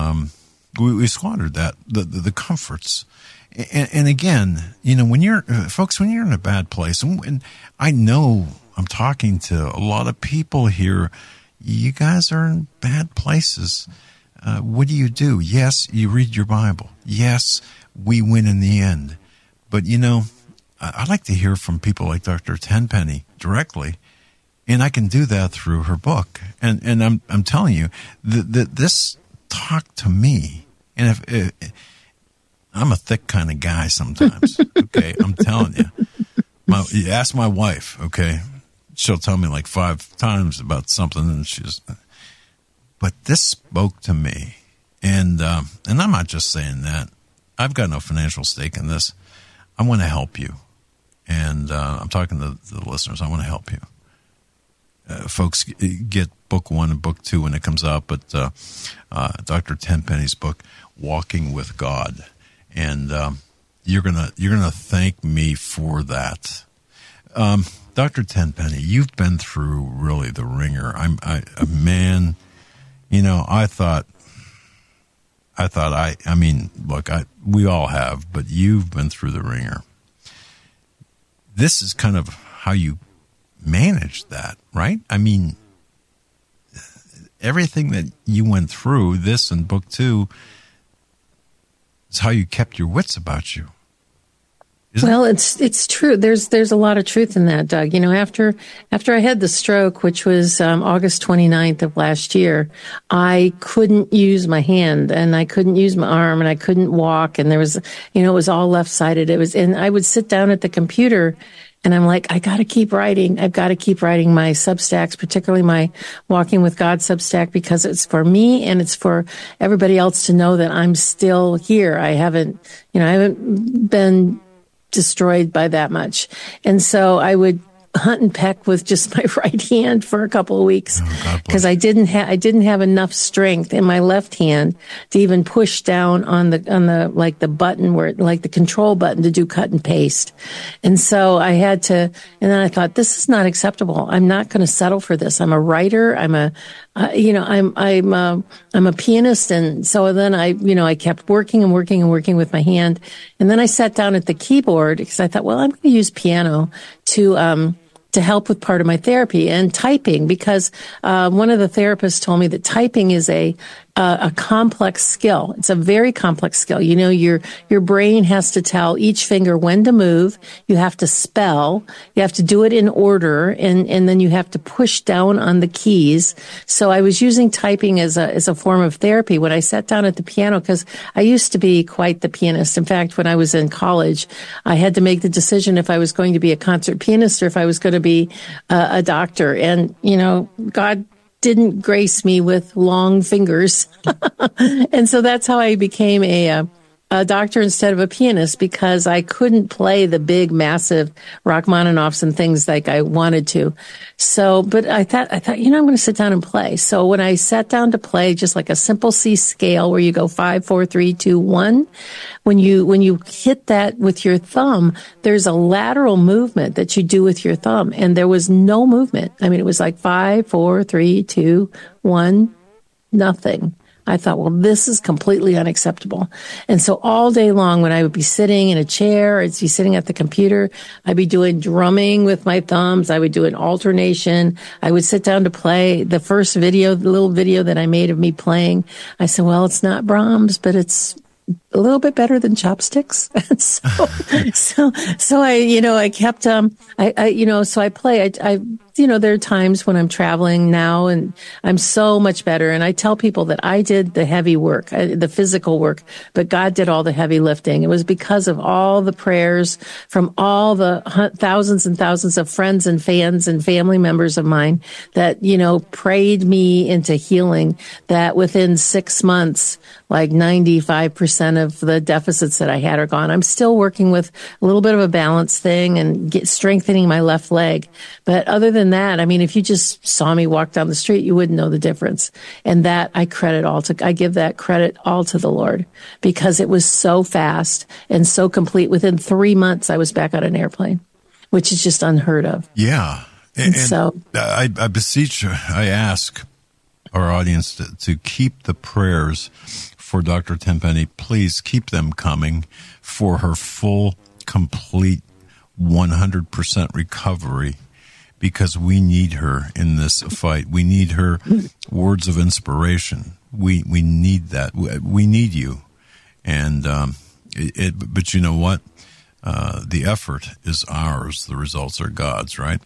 We squandered that the comforts. And again, when you're in a bad place, and I know I'm talking to a lot of people here. You guys are in bad places. What do? Yes, you read your Bible. Yes, we win in the end. But, I like to hear from people like Dr. Tenpenny directly, and I can do that through her book. And I'm telling you that this talked to me. And if I'm a thick kind of guy sometimes, okay, I'm telling you. You ask my wife, okay. She'll tell me like 5 times about something, and but this spoke to me, and I'm not just saying that. I've got no financial stake in this. I want to help you, and I'm talking to the listeners. I want to help you, folks. Get book 1 and book 2 when it comes out, but Dr. Tenpenny's book, Walking with God, and you're gonna thank me for that. Dr. Tenpenny, you've been through really the ringer. We all have, but you've been through the ringer. This is kind of how you managed that, right? I mean, everything that you went through, this and book 2, is how you kept your wits about you. Well, it's true. There's a lot of truth in that, Doug. After I had the stroke, which was August 29th of last year, I couldn't use my hand, and I couldn't use my arm, and I couldn't walk, and there was, it was all left-sided. And I would sit down at the computer, and I'm like, I got to keep writing. I've got to keep writing my Substacks, particularly my Walking with God Substack, because it's for me and it's for everybody else to know that I'm still here. I haven't been destroyed by that much. And so I would hunt and peck with just my right hand for a couple of weeks because I didn't have enough strength in my left hand to even push down on the like the button where like the control button to do cut and paste. And so I had to, and then I thought, this is not acceptable. I'm not going to settle for this. I'm a writer. I'm a pianist. And so then I kept working and working and working with my hand. And then I sat down at the keyboard because I thought, well, I'm going to use piano to help with part of my therapy and typing, because one of the therapists told me that typing is a a complex skill. It's a very complex skill. You know, your brain has to tell each finger when to move. You have to spell. You have to do it in order, and then you have to push down on the keys. So I was using typing as a form of therapy when I sat down at the piano, because I used to be quite the pianist. In fact, when I was in college, I had to make the decision if I was going to be a concert pianist or if I was going to be a doctor. And, you know, God didn't grace me with long fingers. And so that's how I became a doctor instead of a pianist, because I couldn't play the big, massive Rachmaninoffs and things like I wanted to. So, but I thought, you know, I'm going to sit down and play. So when I sat down to play just like a simple C scale where you go 5, 4, 3, 2, 1, when you hit that with your thumb, there's a lateral movement that you do with your thumb, and there was no movement. I mean, it was like 5, 4, 3, 2, 1, nothing. I thought, well, this is completely unacceptable. And so all day long, when I would be sitting in a chair, I'd be sitting at the computer, I'd be doing drumming with my thumbs. I would do an alternation. I would sit down to play. The first video, the little video that I made of me playing, I said, well, it's not Brahms, but it's a little bit better than chopsticks. so I, you know, I kept, so I play, you know, there are times when I'm traveling now and I'm so much better. And I tell people that I did the heavy work, the physical work, but God did all the heavy lifting. It was because of all the prayers from all the thousands and thousands of friends and fans and family members of mine that, you know, prayed me into healing, that within 6 months, like 95% of the deficits that I had are gone. I'm still working with a little bit of a balance thing and strengthening my left leg. But other than that, I mean, if you just saw me walk down the street, you wouldn't know the difference. And that I give that credit all to the Lord, because it was so fast and so complete. Within 3 months, I was back on an airplane, which is just unheard of. Yeah. And so I beseech you, I ask our audience to keep the prayers for Dr. Tenpenny. Please keep them coming for her full, complete, 100% recovery, because we need her in this fight. We need her words of inspiration. We need that. We need you. And but you know what? The effort is ours. The results are God's, right?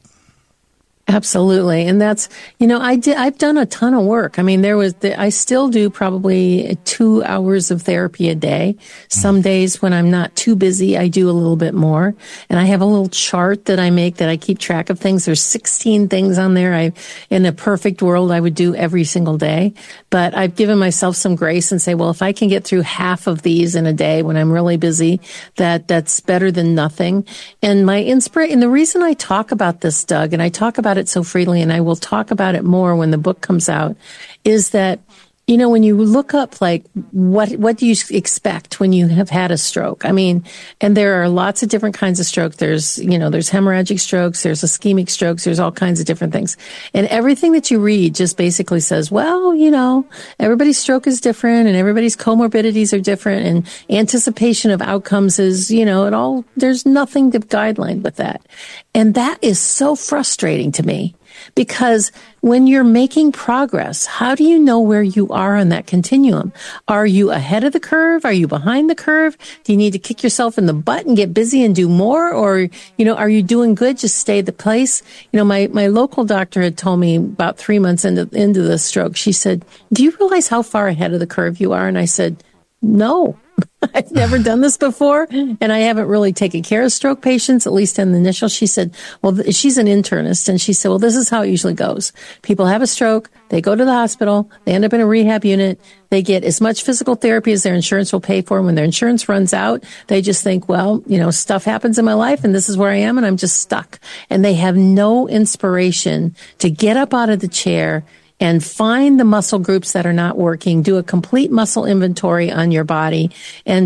Absolutely. And that's, you know, I've done a ton of work. I mean, I still do probably 2 hours of therapy a day. Some days when I'm not too busy, I do a little bit more. And I have a little chart that I make that I keep track of things. There's 16 things on there. In a perfect world, I would do every single day. But I've given myself some grace and say, well, if I can get through half of these in a day when I'm really busy, that's better than nothing. And the reason I talk about this, Doug, and I talk about it so freely, and I will talk about it more when the book comes out, is that, you know, when you look up, like, what do you expect when you have had a stroke? I mean, and there are lots of different kinds of stroke. There's hemorrhagic strokes, there's ischemic strokes, there's all kinds of different things. And everything that you read just basically says, well, you know, everybody's stroke is different and everybody's comorbidities are different, and anticipation of outcomes is, you know, there's nothing to guideline with that. And that is so frustrating to me. Because when you're making progress, how do you know where you are on that continuum? Are you ahead of the curve? Are you behind the curve? Do you need to kick yourself in the butt and get busy and do more? Or, you know, are you doing good? Just stay the place. You know, my local doctor had told me about 3 months into the stroke, she said, do you realize how far ahead of the curve you are? And I said, no. I've never done this before, and I haven't really taken care of stroke patients, at least in the initial. She said, well, she's an internist, and she said, well, this is how it usually goes. People have a stroke, they go to the hospital, they end up in a rehab unit, they get as much physical therapy as their insurance will pay for. When their insurance runs out, they just think, well, you know, stuff happens in my life, and this is where I am, and I'm just stuck. And they have no inspiration to get up out of the chair and find the muscle groups that are not working, do a complete muscle inventory on your body, and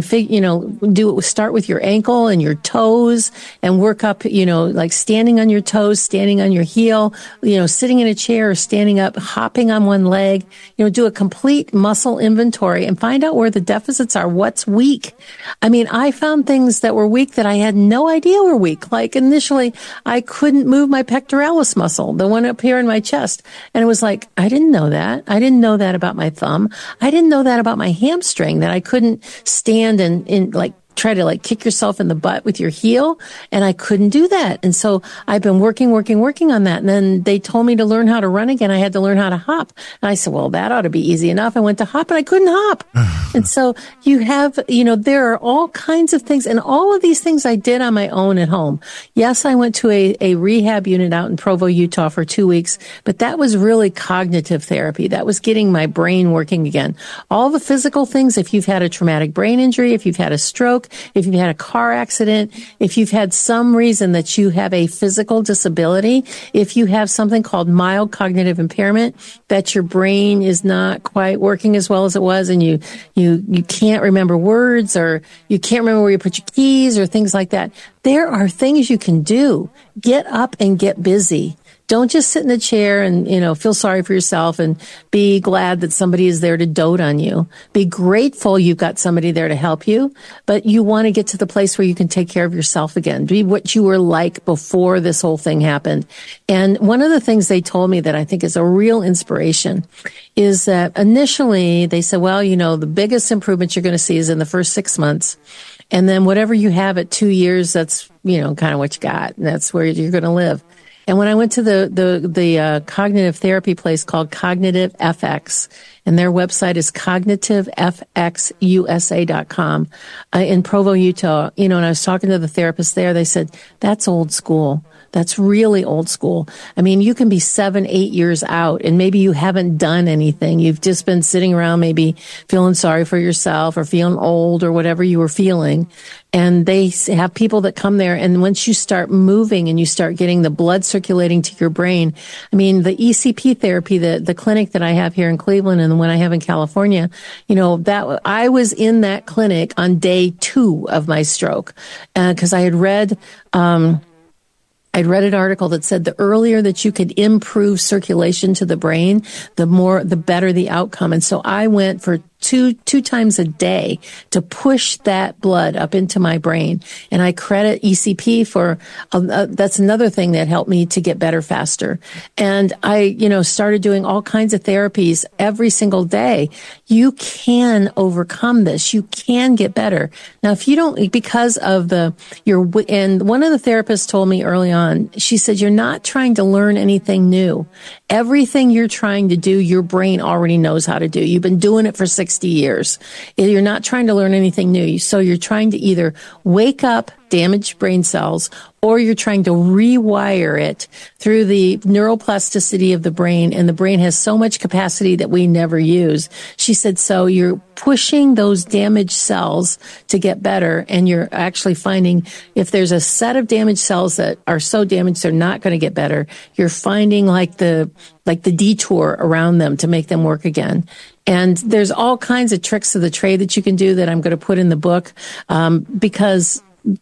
start with your ankle and your toes and work up, you know, like standing on your toes, standing on your heel, you know, sitting in a chair or standing up, hopping on one leg, you know, do a complete muscle inventory and find out where the deficits are, what's weak. I mean, I found things that were weak that I had no idea were weak. Like initially, I couldn't move my pectoralis muscle, the one up here in my chest. And it was like, I didn't know that. I didn't know that about my thumb. I didn't know that about my hamstring, that I couldn't stand and like try to like kick yourself in the butt with your heel. And I couldn't do that. And so I've been working on that. And then they told me to learn how to run again. I had to learn how to hop. And I said, well, that ought to be easy enough. I went to hop and I couldn't hop. And so you have, there are all kinds of things. And all of these things I did on my own at home. Yes, I went to a rehab unit out in Provo, Utah for 2 weeks, but that was really cognitive therapy. That was getting my brain working again. All the physical things, if you've had a traumatic brain injury, if you've had a stroke, if you've had a car accident, if you've had some reason that you have a physical disability, if you have something called mild cognitive impairment, that your brain is not quite working as well as it was, and you can't remember words, or you can't remember where you put your keys or things like that, there are things you can do. Get up and get busy. Don't just sit in the chair and, feel sorry for yourself and be glad that somebody is there to dote on you. Be grateful you've got somebody there to help you, but you want to get to the place where you can take care of yourself again. Be what you were like before this whole thing happened. And one of the things they told me that I think is a real inspiration is that initially they said, well, the biggest improvement you're going to see is in the first 6 months. And then whatever you have at 2 years, that's, kind of what you got. And that's where you're going to live. And when I went to the cognitive therapy place called Cognitive FX, and their website is cognitivefxusa.com, in Provo, Utah, and I was talking to the therapist there, they said, that's old school. That's really old school. I mean, you can be 7-8 years out and maybe you haven't done anything. You've just been sitting around maybe feeling sorry for yourself or feeling old or whatever you were feeling. And they have people that come there, and once you start moving and you start getting the blood circulating to your brain, I mean, the ECP therapy, the clinic that I have here in Cleveland and the one I have in California, that I was in that clinic on day 2 of my stroke, because I had read, I'd read an article that said the earlier that you could improve circulation to the brain, the better the outcome. And so I went for two times a day to push that blood up into my brain. And I credit ECP for, that's another thing that helped me to get better faster. And I, started doing all kinds of therapies every single day. You can overcome this. You can get better. Now, if you don't, because of and one of the therapists told me early on, she said, you're not trying to learn anything new. Everything you're trying to do, your brain already knows how to do. You've been doing it for 60 years. You're not trying to learn anything new. So you're trying to either wake up damaged brain cells, or you're trying to rewire it through the neuroplasticity of the brain. And the brain has so much capacity that we never use. She said, so you're pushing those damaged cells to get better. And you're actually finding if there's a set of damaged cells that are so damaged they're not going to get better, you're finding like the detour around them to make them work again. And there's all kinds of tricks of the trade that you can do that I'm going to put in the book, because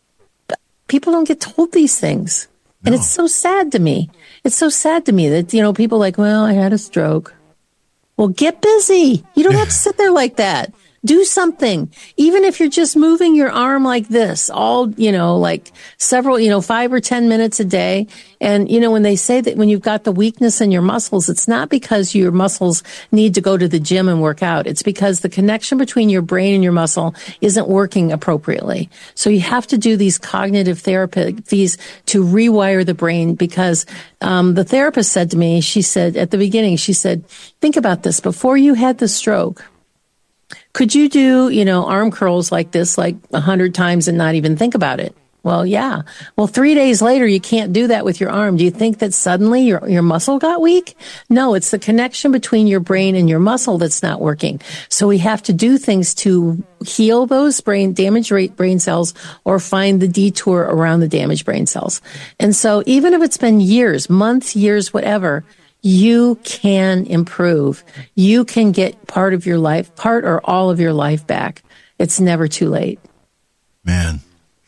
people don't get told these things. No. And it's so sad to me. It's so sad to me that, people are like, well, I had a stroke. Well, get busy. You don't have to sit there like that. Do something. Even if you're just moving your arm like this, all, like several, 5 or 10 minutes a day. And, when they say that when you've got the weakness in your muscles, it's not because your muscles need to go to the gym and work out. It's because the connection between your brain and your muscle isn't working appropriately. So you have to do these cognitive therapies to rewire the brain, because the therapist said to me, she said at the beginning, think about this. Before you had the stroke, could you do, arm curls like this, like 100 times and not even think about it? Well, yeah. Well, 3 days later, you can't do that with your arm. Do you think that suddenly your muscle got weak? No, it's the connection between your brain and your muscle that's not working. So we have to do things to heal those damaged brain cells, or find the detour around the damaged brain cells. And so even if it's been years, months, years, whatever, you can improve. You can get part or all of your life back. It's never too late. Man.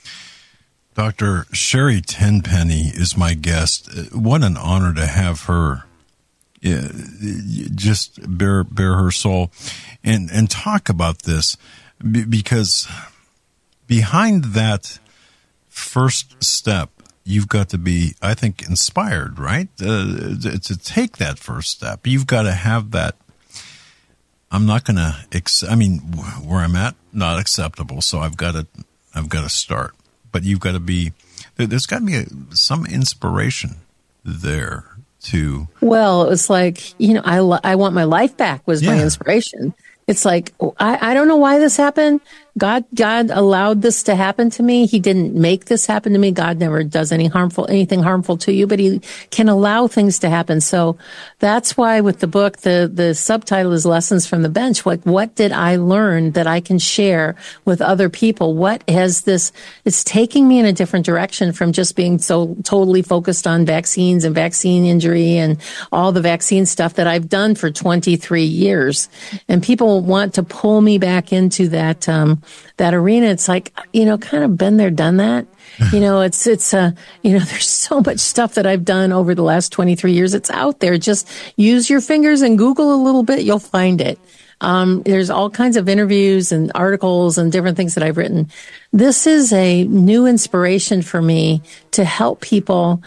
Dr. Sherry Tenpenny is my guest. What an honor to have her. Just bare her soul and talk about this, because behind that first step, you've got to be, I think, inspired, right? To take that first step. You've got to have that. I'm not going to, where I'm at, not acceptable. So I've got to start. But you've got to be, there's got to be some inspiration there to. Well, it was like, I want my life back was my inspiration. It's like, I don't know why this happened. God allowed this to happen to me. He didn't make this happen to me. God never does anything harmful to you, but he can allow things to happen. So that's why with the book, the subtitle is Lessons from the Bench. Like, what did I learn that I can share with other people? What has this, it's taking me in a different direction from just being so totally focused on vaccines and vaccine injury and all the vaccine stuff that I've done for 23 years. And people want to pull me back into that arena. It's like, kind of been there, done that. It's there's so much stuff that I've done over the last 23 years. It's out there. Just use your fingers and Google a little bit. You'll find it. There's all kinds of interviews and articles and different things that I've written. This is a new inspiration for me to help people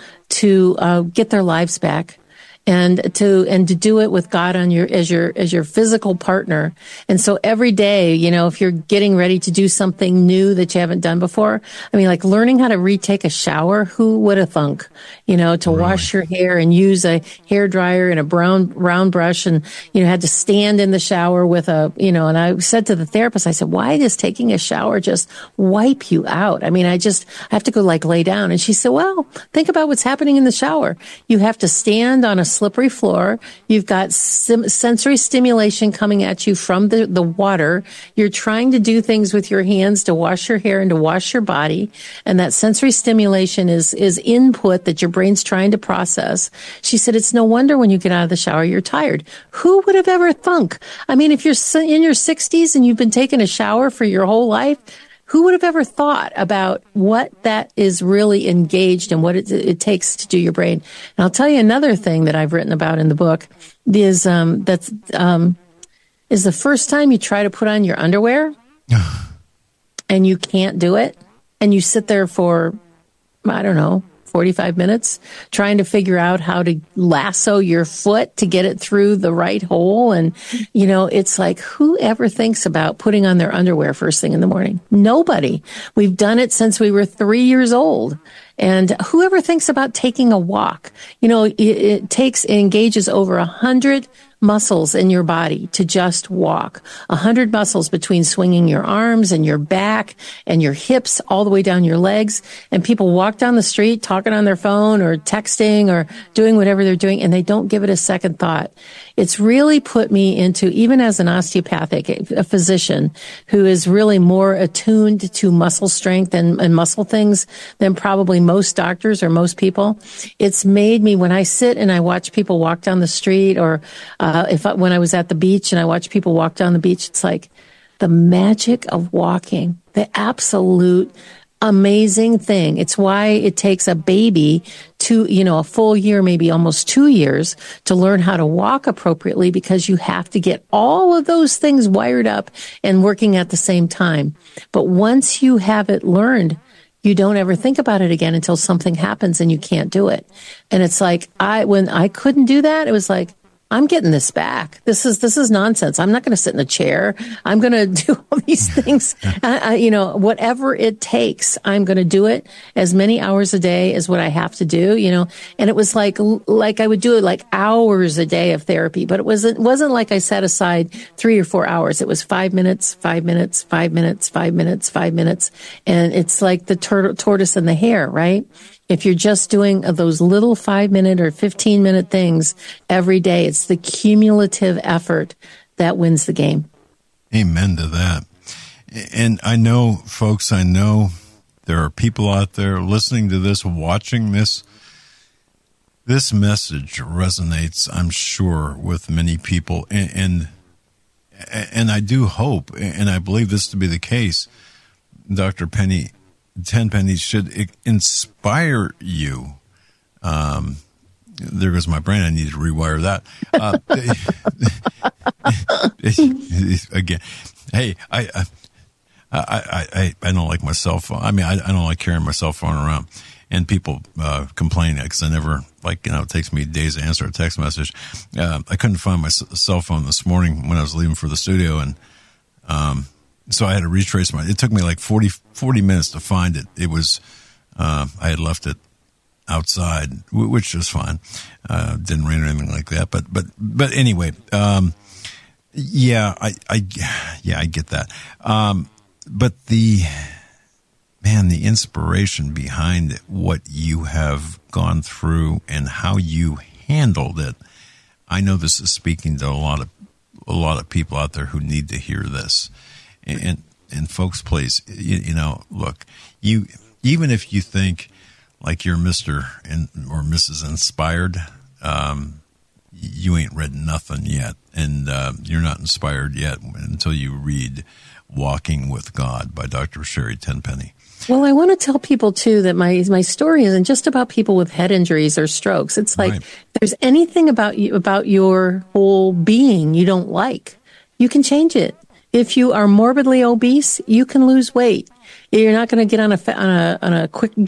to get their lives back. And to do it with God as your physical partner. And so every day, if you're getting ready to do something new that you haven't done before, like learning how to retake a shower, who would have thunk, to wash your hair and use a hair dryer and a round brush and, had to stand in the shower with and I said to the therapist, I said, why does taking a shower just wipe you out? I have to go lay down. And she said, well, think about what's happening in the shower. You have to stand on a slippery floor. You've got sensory stimulation coming at you from the water. You're trying to do things with your hands to wash your hair and to wash your body. And that sensory stimulation is input that your brain's trying to process. She said, it's no wonder when you get out of the shower, you're tired. Who would have ever thunk? If you're in your 60s and you've been taking a shower for your whole life, who would have ever thought about what that is really engaged and what it takes to do your brain? And I'll tell you another thing that I've written about in the book is the first time you try to put on your underwear and you can't do it, and you sit there for, 45 minutes trying to figure out how to lasso your foot to get it through the right hole. And, it's like, who ever thinks about putting on their underwear first thing in the morning? Nobody. We've done it since we were 3 years old. And whoever thinks about taking a walk? It engages over 100 muscles in your body to just walk. 100 muscles between swinging your arms and your back and your hips all the way down your legs. And people walk down the street talking on their phone or texting or doing whatever they're doing, and they don't give it a second thought. It's really put me into, even as an osteopathic, a physician who is really more attuned to muscle strength and muscle things than probably most doctors or most people. It's made me, when I sit and I watch people walk down the street, or when I was at the beach and I watch people walk down the beach, it's like the magic of walking, the absolute amazing thing. It's why it takes a baby a full year, maybe almost 2 years to learn how to walk appropriately, because you have to get all of those things wired up and working at the same time. But once you have it learned, you don't ever think about it again until something happens and you can't do it. And it's like, when I couldn't do that, it was like, I'm getting this back. This is nonsense. I'm not going to sit in a chair. I'm going to do all these things. Whatever it takes, I'm going to do it as many hours a day as what I have to do, and it was like I would do it like hours a day of therapy, but it wasn't like I set aside 3 or 4 hours. It was 5 minutes, 5 minutes, 5 minutes, 5 minutes, 5 minutes. And it's like the tortoise and the hare, right? If you're just doing those little 5-minute or 15-minute things every day, it's the cumulative effort that wins the game. Amen to that. And I know, folks, there are people out there listening to this, watching this. This message resonates, I'm sure, with many people. And I do hope, and I believe this to be the case, Dr. Penny, Tenpenny, should inspire you. There goes my brain. I need to rewire that. Again, hey, I don't like my cell phone. I don't like carrying my cell phone around. and people complaining because I never, it takes me days to answer a text message. I couldn't find my cell phone this morning when I was leaving for the studio, and so I had to retrace it took me like 40 minutes to find it. It was, I had left it outside, which was fine. Didn't rain or anything like that. But anyway, I get that. But the inspiration behind what you have gone through and how you handled it, I know this is speaking to a lot of people out there who need to hear this. And folks, please, look, even if you think like you're Mr. or Mrs. Inspired, you ain't read nothing yet, and you're not inspired yet until you read Walking with God by Dr. Sherry Tenpenny. Well, I want to tell people, too, that my story isn't just about people with head injuries or strokes. It's like if there's anything about your whole being you don't like, you can change it. If you are morbidly obese, you can lose weight. You're not going to get on a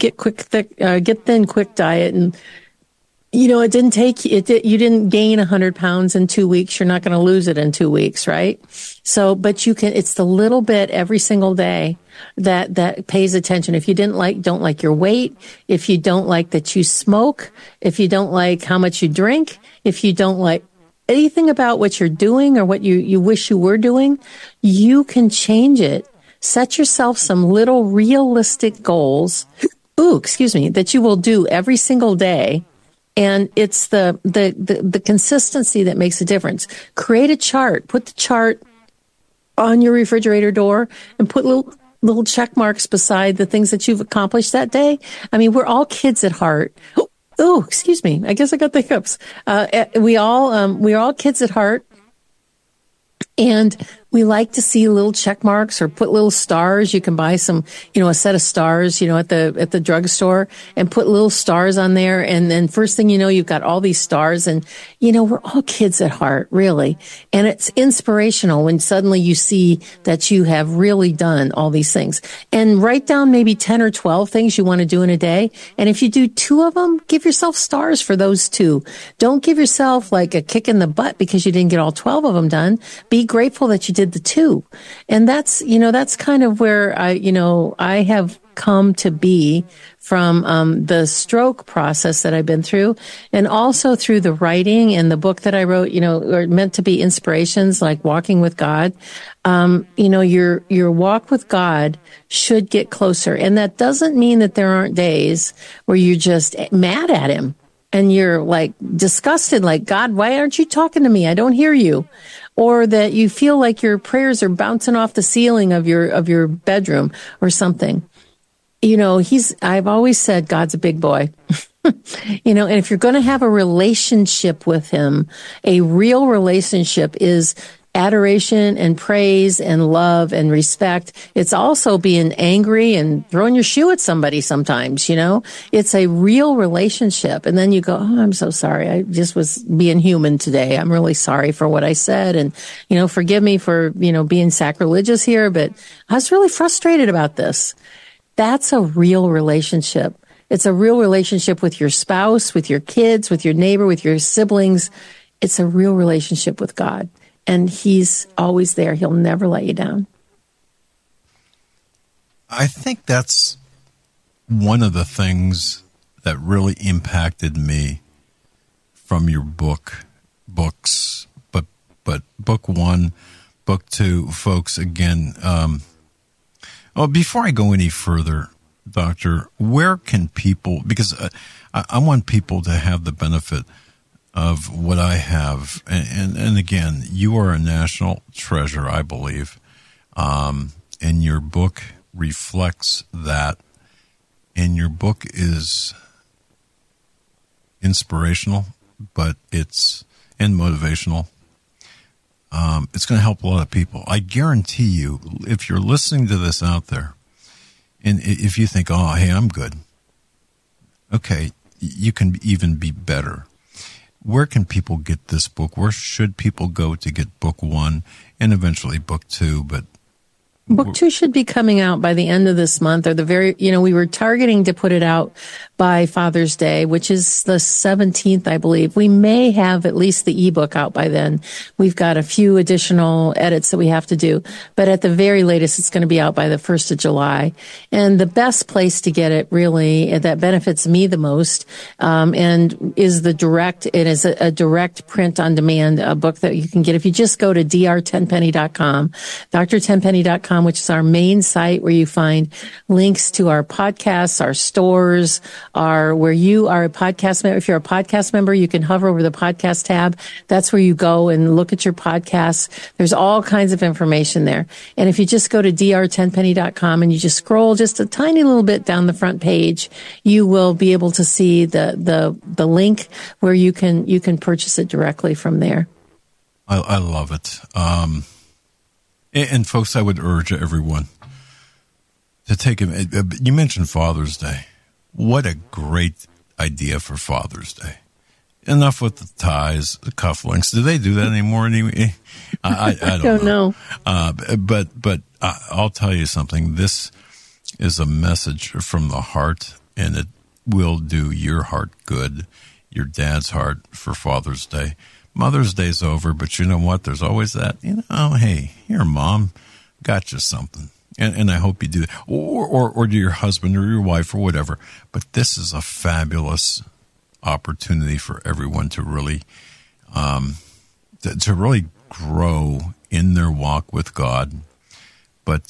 get thin quick diet, and it didn't take you didn't gain 100 pounds in 2 weeks. You're not going to lose it in 2 weeks, right? So, but you can. It's the little bit every single day that pays attention. If you don't like your weight, if you don't like that you smoke, if you don't like how much you drink, if you don't like anything about what you're doing or what you wish you were doing, you can change it. Set yourself some little realistic goals, that you will do every single day. And it's the consistency that makes a difference. Create a chart. Put the chart on your refrigerator door and put little check marks beside the things that you've accomplished that day. I mean, we're all kids at heart. Oh, excuse me. I guess I got the hiccups. We're all kids at heart. And we like to see little check marks or put little stars. You can buy some, a set of stars, at the drugstore and put little stars on there. And then first thing you know, you've got all these stars, and, we're all kids at heart, really. And it's inspirational when suddenly you see that you have really done all these things. And write down maybe 10 or 12 things you want to do in a day. And if you do 2 of them, give yourself stars for those 2. Don't give yourself like a kick in the butt because you didn't get all 12 of them done. Be grateful that you did the 2. And that's kind of where I have come to be from the stroke process that I've been through, and also through the writing and the book that I wrote, are meant to be inspirations like Walking with God. Your walk with God should get closer. And that doesn't mean that there aren't days where you're just mad at him and you're like disgusted, like, God, why aren't you talking to me? I don't hear you. Or that you feel like your prayers are bouncing off the ceiling of your bedroom or something. I've always said God's a big boy. And if you're going to have a relationship with him, a real relationship is adoration and praise and love and respect. It's also being angry and throwing your shoe at somebody sometimes, It's a real relationship. And then you go, oh, I'm so sorry. I just was being human today. I'm really sorry for what I said. And, forgive me for, being sacrilegious here, but I was really frustrated about this. That's a real relationship. It's a real relationship with your spouse, with your kids, with your neighbor, with your siblings. It's a real relationship with God. And he's always there. He'll never let you down. I think that's one of the things that really impacted me from your books. But book 1, book 2, folks, again, before I go any further, Doctor, where can people, because I want people to have the benefit of what I have. And again, you are a national treasure, I believe. And your book reflects that. And your book is inspirational, but it's motivational. It's going to help a lot of people. I guarantee you, if you're listening to this out there, and if you think, oh, hey, I'm good. Okay, you can even be better. Where can people get this book? Where should people go to get book 1 and eventually book 2? But Book 2 should be coming out by the end of this month, or we were targeting to put it out by Father's Day, which is the 17th, I believe. We may have at least the ebook out by then. We've got a few additional edits that we have to do, but at the very latest, it's going to be out by the 1st of July. And the best place to get it, really, that benefits me the most, and is it is a direct print on demand book that you can get if you just go to drtenpenny.com, drtenpenny.com, which is our main site where you find links to our podcasts, our stores, where you are a podcast member. If you're a podcast member, you can hover over the podcast tab. That's where you go and look at your podcasts. There's all kinds of information there. And if you just go to drtenpenny.com and you just scroll just a tiny little bit down the front page, you will be able to see the link where you can purchase it directly from there. I love it. And folks, I would urge everyone to take him. You mentioned Father's Day. What a great idea for Father's Day. Enough with the ties, the cufflinks. Do they do that anymore? Anyway, I don't know. But I'll tell you something. This is a message from the heart, and it will do your heart good, your dad's heart, for Father's Day. Mother's Day's over, but you know what? There's always that, hey, here, Mom, got you something. And I hope you do that. Or to your husband or your wife or whatever. But this is a fabulous opportunity for everyone to really, to really grow in their walk with God. But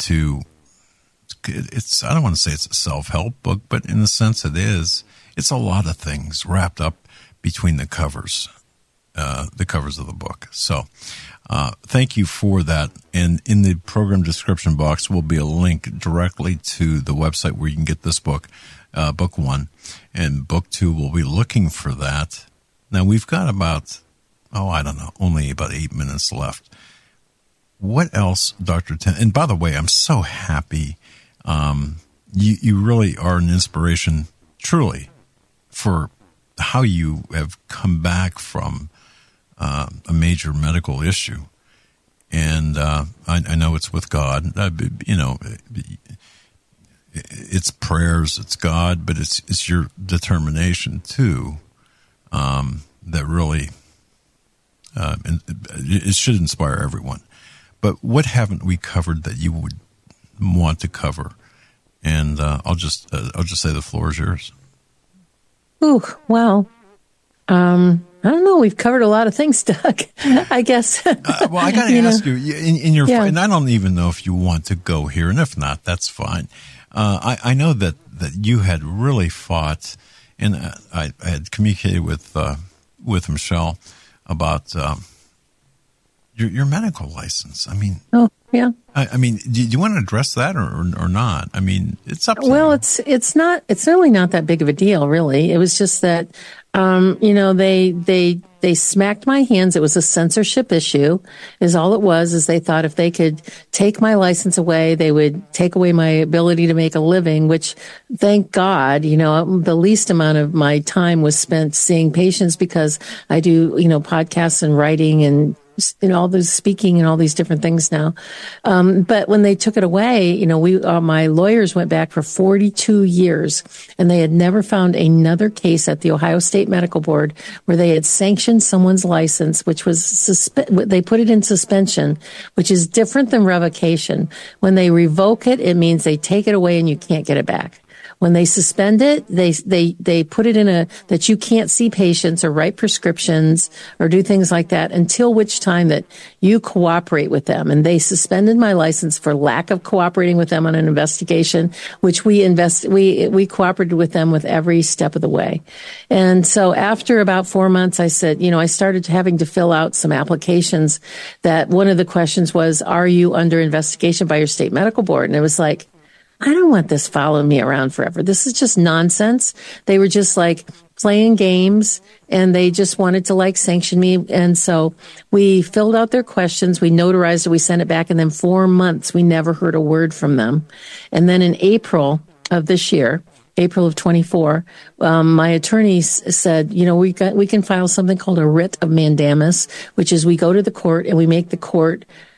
I don't want to say it's a self-help book, but in the sense it is, it's a lot of things wrapped up between the covers of the book. So thank you for that. And in the program description box will be a link directly to the website where you can get this book, book 1. And book 2 will be looking for that. Now, we've got only about 8 minutes left. What else, Dr. Ten? And by the way, I'm so happy. You really are an inspiration, truly, for how you have come back from a major medical issue. And I know it's with God. It's prayers, it's God, but it's your determination too that really it should inspire everyone. But what haven't we covered that you would want to cover? And I'll just say the floor is yours. Ooh, well, I don't know. We've covered a lot of things, Doug, I guess. Well, I got to ask you, in your, and I don't even know if you want to go here, and if not, that's fine. I know that you had really fought, and I had communicated with Michelle about your medical license. I mean, oh yeah. I mean, do you want to address that or not? I mean, it's up to you. Well, it's really not that big of a deal, really. It was just that, they smacked my hands. It was a censorship issue is all it was, is they thought if they could take my license away, they would take away my ability to make a living, which thank God, the least amount of my time was spent seeing patients because I do, podcasts and writing and all this speaking and all these different things now. But when they took it away, my lawyers went back for 42 years and they had never found another case at the Ohio State Medical Board where they had sanctioned someone's license, which was they put it in suspension, which is different than revocation. When they revoke it, it means they take it away and you can't get it back. When they suspend it, they put it in that you can't see patients or write prescriptions or do things like that until which time that you cooperate with them. And they suspended my license for lack of cooperating with them on an investigation, which we cooperated with them with every step of the way. And so after about 4 months, I said, I started having to fill out some applications that one of the questions was, are you under investigation by your state medical board? And it was like, I don't want this following me around forever. This is just nonsense. They were just like playing games and they just wanted to sanction me. And so we filled out their questions. We notarized it. We sent it back. And then 4 months, we never heard a word from them. And then in April of this year, April of 24, my attorneys said, we can file something called a writ of mandamus, which is we go to the court and we make the court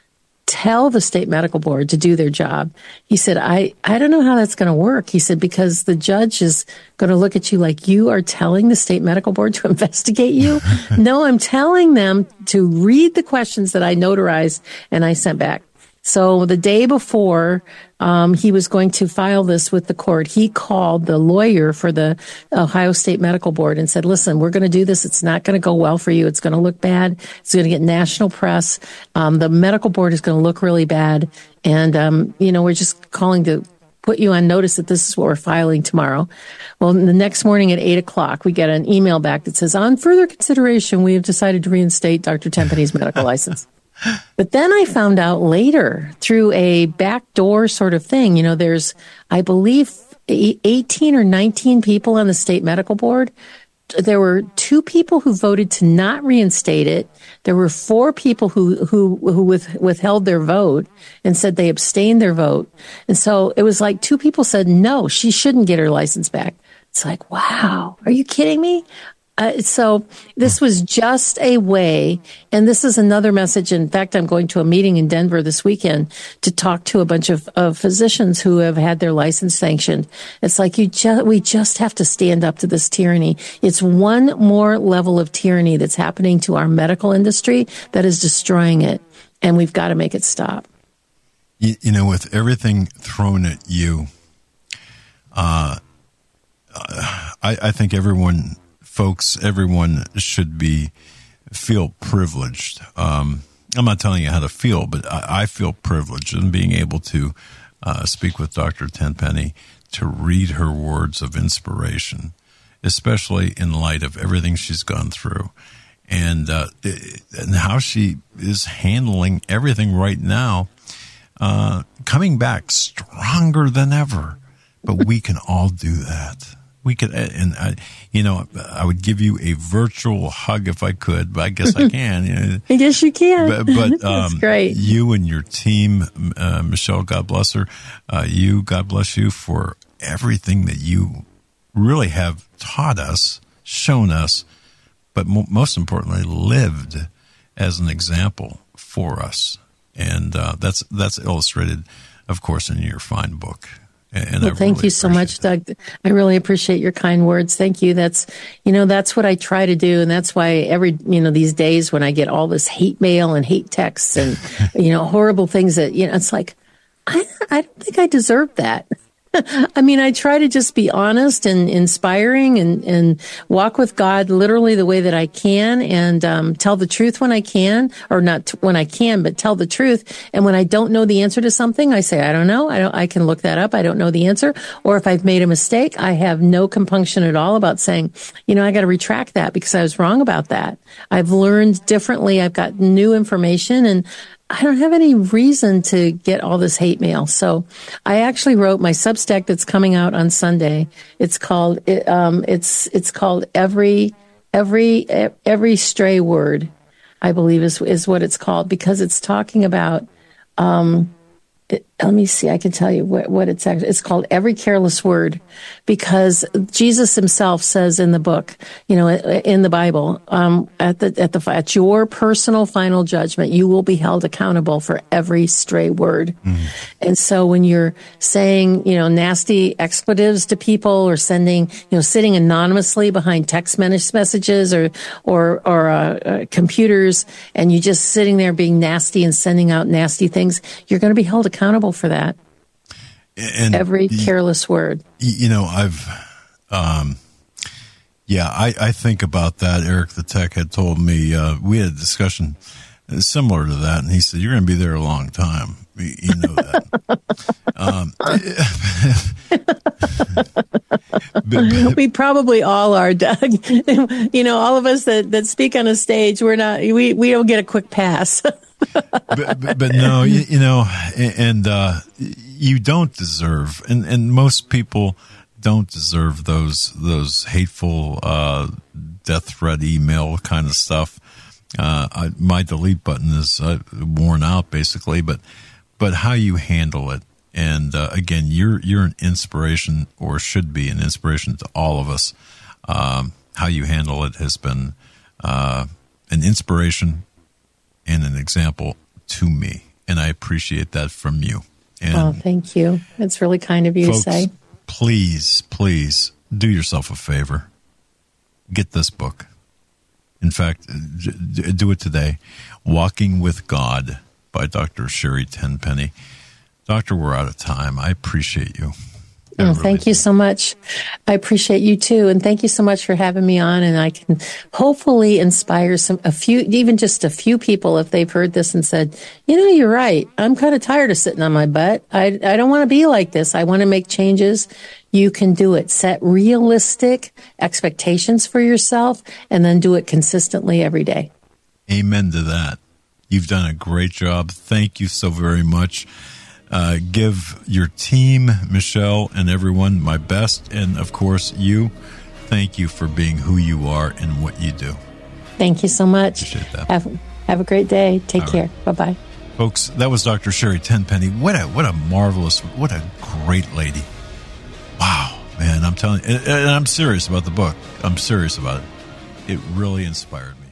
tell the state medical board to do their job. He said, I don't know how that's going to work. He said, because the judge is going to look at you like you are telling the state medical board to investigate you. No, I'm telling them to read the questions that I notarized and I sent back. So the day before he was going to file this with the court, he called the lawyer for the Ohio State Medical Board and said, listen, we're going to do this. It's not going to go well for you. It's going to look bad. It's going to get national press. The medical board is going to look really bad. And, we're just calling to put you on notice that this is what we're filing tomorrow. Well, the next morning at 8:00, we get an email back that says, on further consideration, we have decided to reinstate Dr. Tenpenny's medical license. But then I found out later through a backdoor sort of thing, there's, I believe, 18 or 19 people on the state medical board. There were 2 people who voted to not reinstate it. There were 4 people who withheld their vote and said they abstained their vote. And so it was like 2 people said, no, she shouldn't get her license back. It's like, wow, are you kidding me? So this was just a way, and this is another message. In fact, I'm going to a meeting in Denver this weekend to talk to a bunch of physicians who have had their license sanctioned. It's like we just have to stand up to this tyranny. It's one more level of tyranny that's happening to our medical industry that is destroying it, and we've got to make it stop. With everything thrown at you, I think everyone should feel privileged. I'm not telling you how to feel, but I feel privileged in being able to speak with Dr. Tenpenny, to read her words of inspiration, especially in light of everything she's gone through, and how she is handling everything right now, coming back stronger than ever. But we can all do that. We could, and I would give you a virtual hug if I could, but I guess I can. I guess you can. But that's great. You and your team, Michelle, God bless her. God bless you for everything that you really have taught us, shown us, but most importantly, lived as an example for us. And that's illustrated, of course, in your fine book. Well, thank you so much, Doug. I really appreciate your kind words. Thank you. That's what I try to do. And that's why these days when I get all this hate mail and hate texts and, horrible things that, it's like, I don't think I deserve that. I mean, I try to just be honest and inspiring and walk with God literally the way that I can and tell the truth when I can, or not when I can, but tell the truth. And when I don't know the answer to something, I say, I don't know. I can look that up. I don't know the answer. Or if I've made a mistake, I have no compunction at all about saying, I got to retract that because I was wrong about that. I've learned differently. I've got new information, and I don't have any reason to get all this hate mail. So I actually wrote my Substack that's coming out on Sunday. It's called it's called Every Stray Word, I believe is what it's called, because it's talking about let me see. I can tell you what it's actually. It's called Every Careless Word, because Jesus himself says in the book, in the Bible, at your personal final judgment, you will be held accountable for every stray word. Mm-hmm. And so when you're saying, nasty expletives to people, or sending, sitting anonymously behind text messages or computers, and you just sitting there being nasty and sending out nasty things, you're going to be held accountable for that. And every careless word. I think about that. Eric the Tech had told me, we had a discussion similar to that, and he said, you're going to be there a long time. You know that. We probably all are, Doug. All of us that speak on a stage, we don't get a quick pass. but no, and you don't deserve, and most people don't deserve those hateful death threat email kind of stuff. My delete button is worn out, basically, but how you handle it, and again, you're an inspiration, or should be an inspiration to all of us. How you handle it has been an inspiration and an example to me. and I appreciate that from you. And thank you. It's really kind of you folks, to say. Please do yourself a favor. Get this book. In fact, do it today. Walking with God by Dr. Sherry Tenpenny. Doctor, we're out of time. I appreciate you. Thank you so much. I appreciate you too. And thank you so much for having me on. And I can hopefully inspire even just a few people if they've heard this and said, you're right. I'm kind of tired of sitting on my butt. I don't want to be like this. I want to make changes. You can do it. Set realistic expectations for yourself and then do it consistently every day. Amen to that. You've done a great job. Thank you so very much. Give your team, Michelle, and everyone my best. And, of course, you, thank you for being who you are and what you do. Thank you so much. Appreciate that. Have a great day. Take care. Right. Bye-bye. Folks, that was Dr. Sherry Tenpenny. What a great lady. Wow, man, I'm telling you. And I'm serious about the book. I'm serious about it. It really inspired me.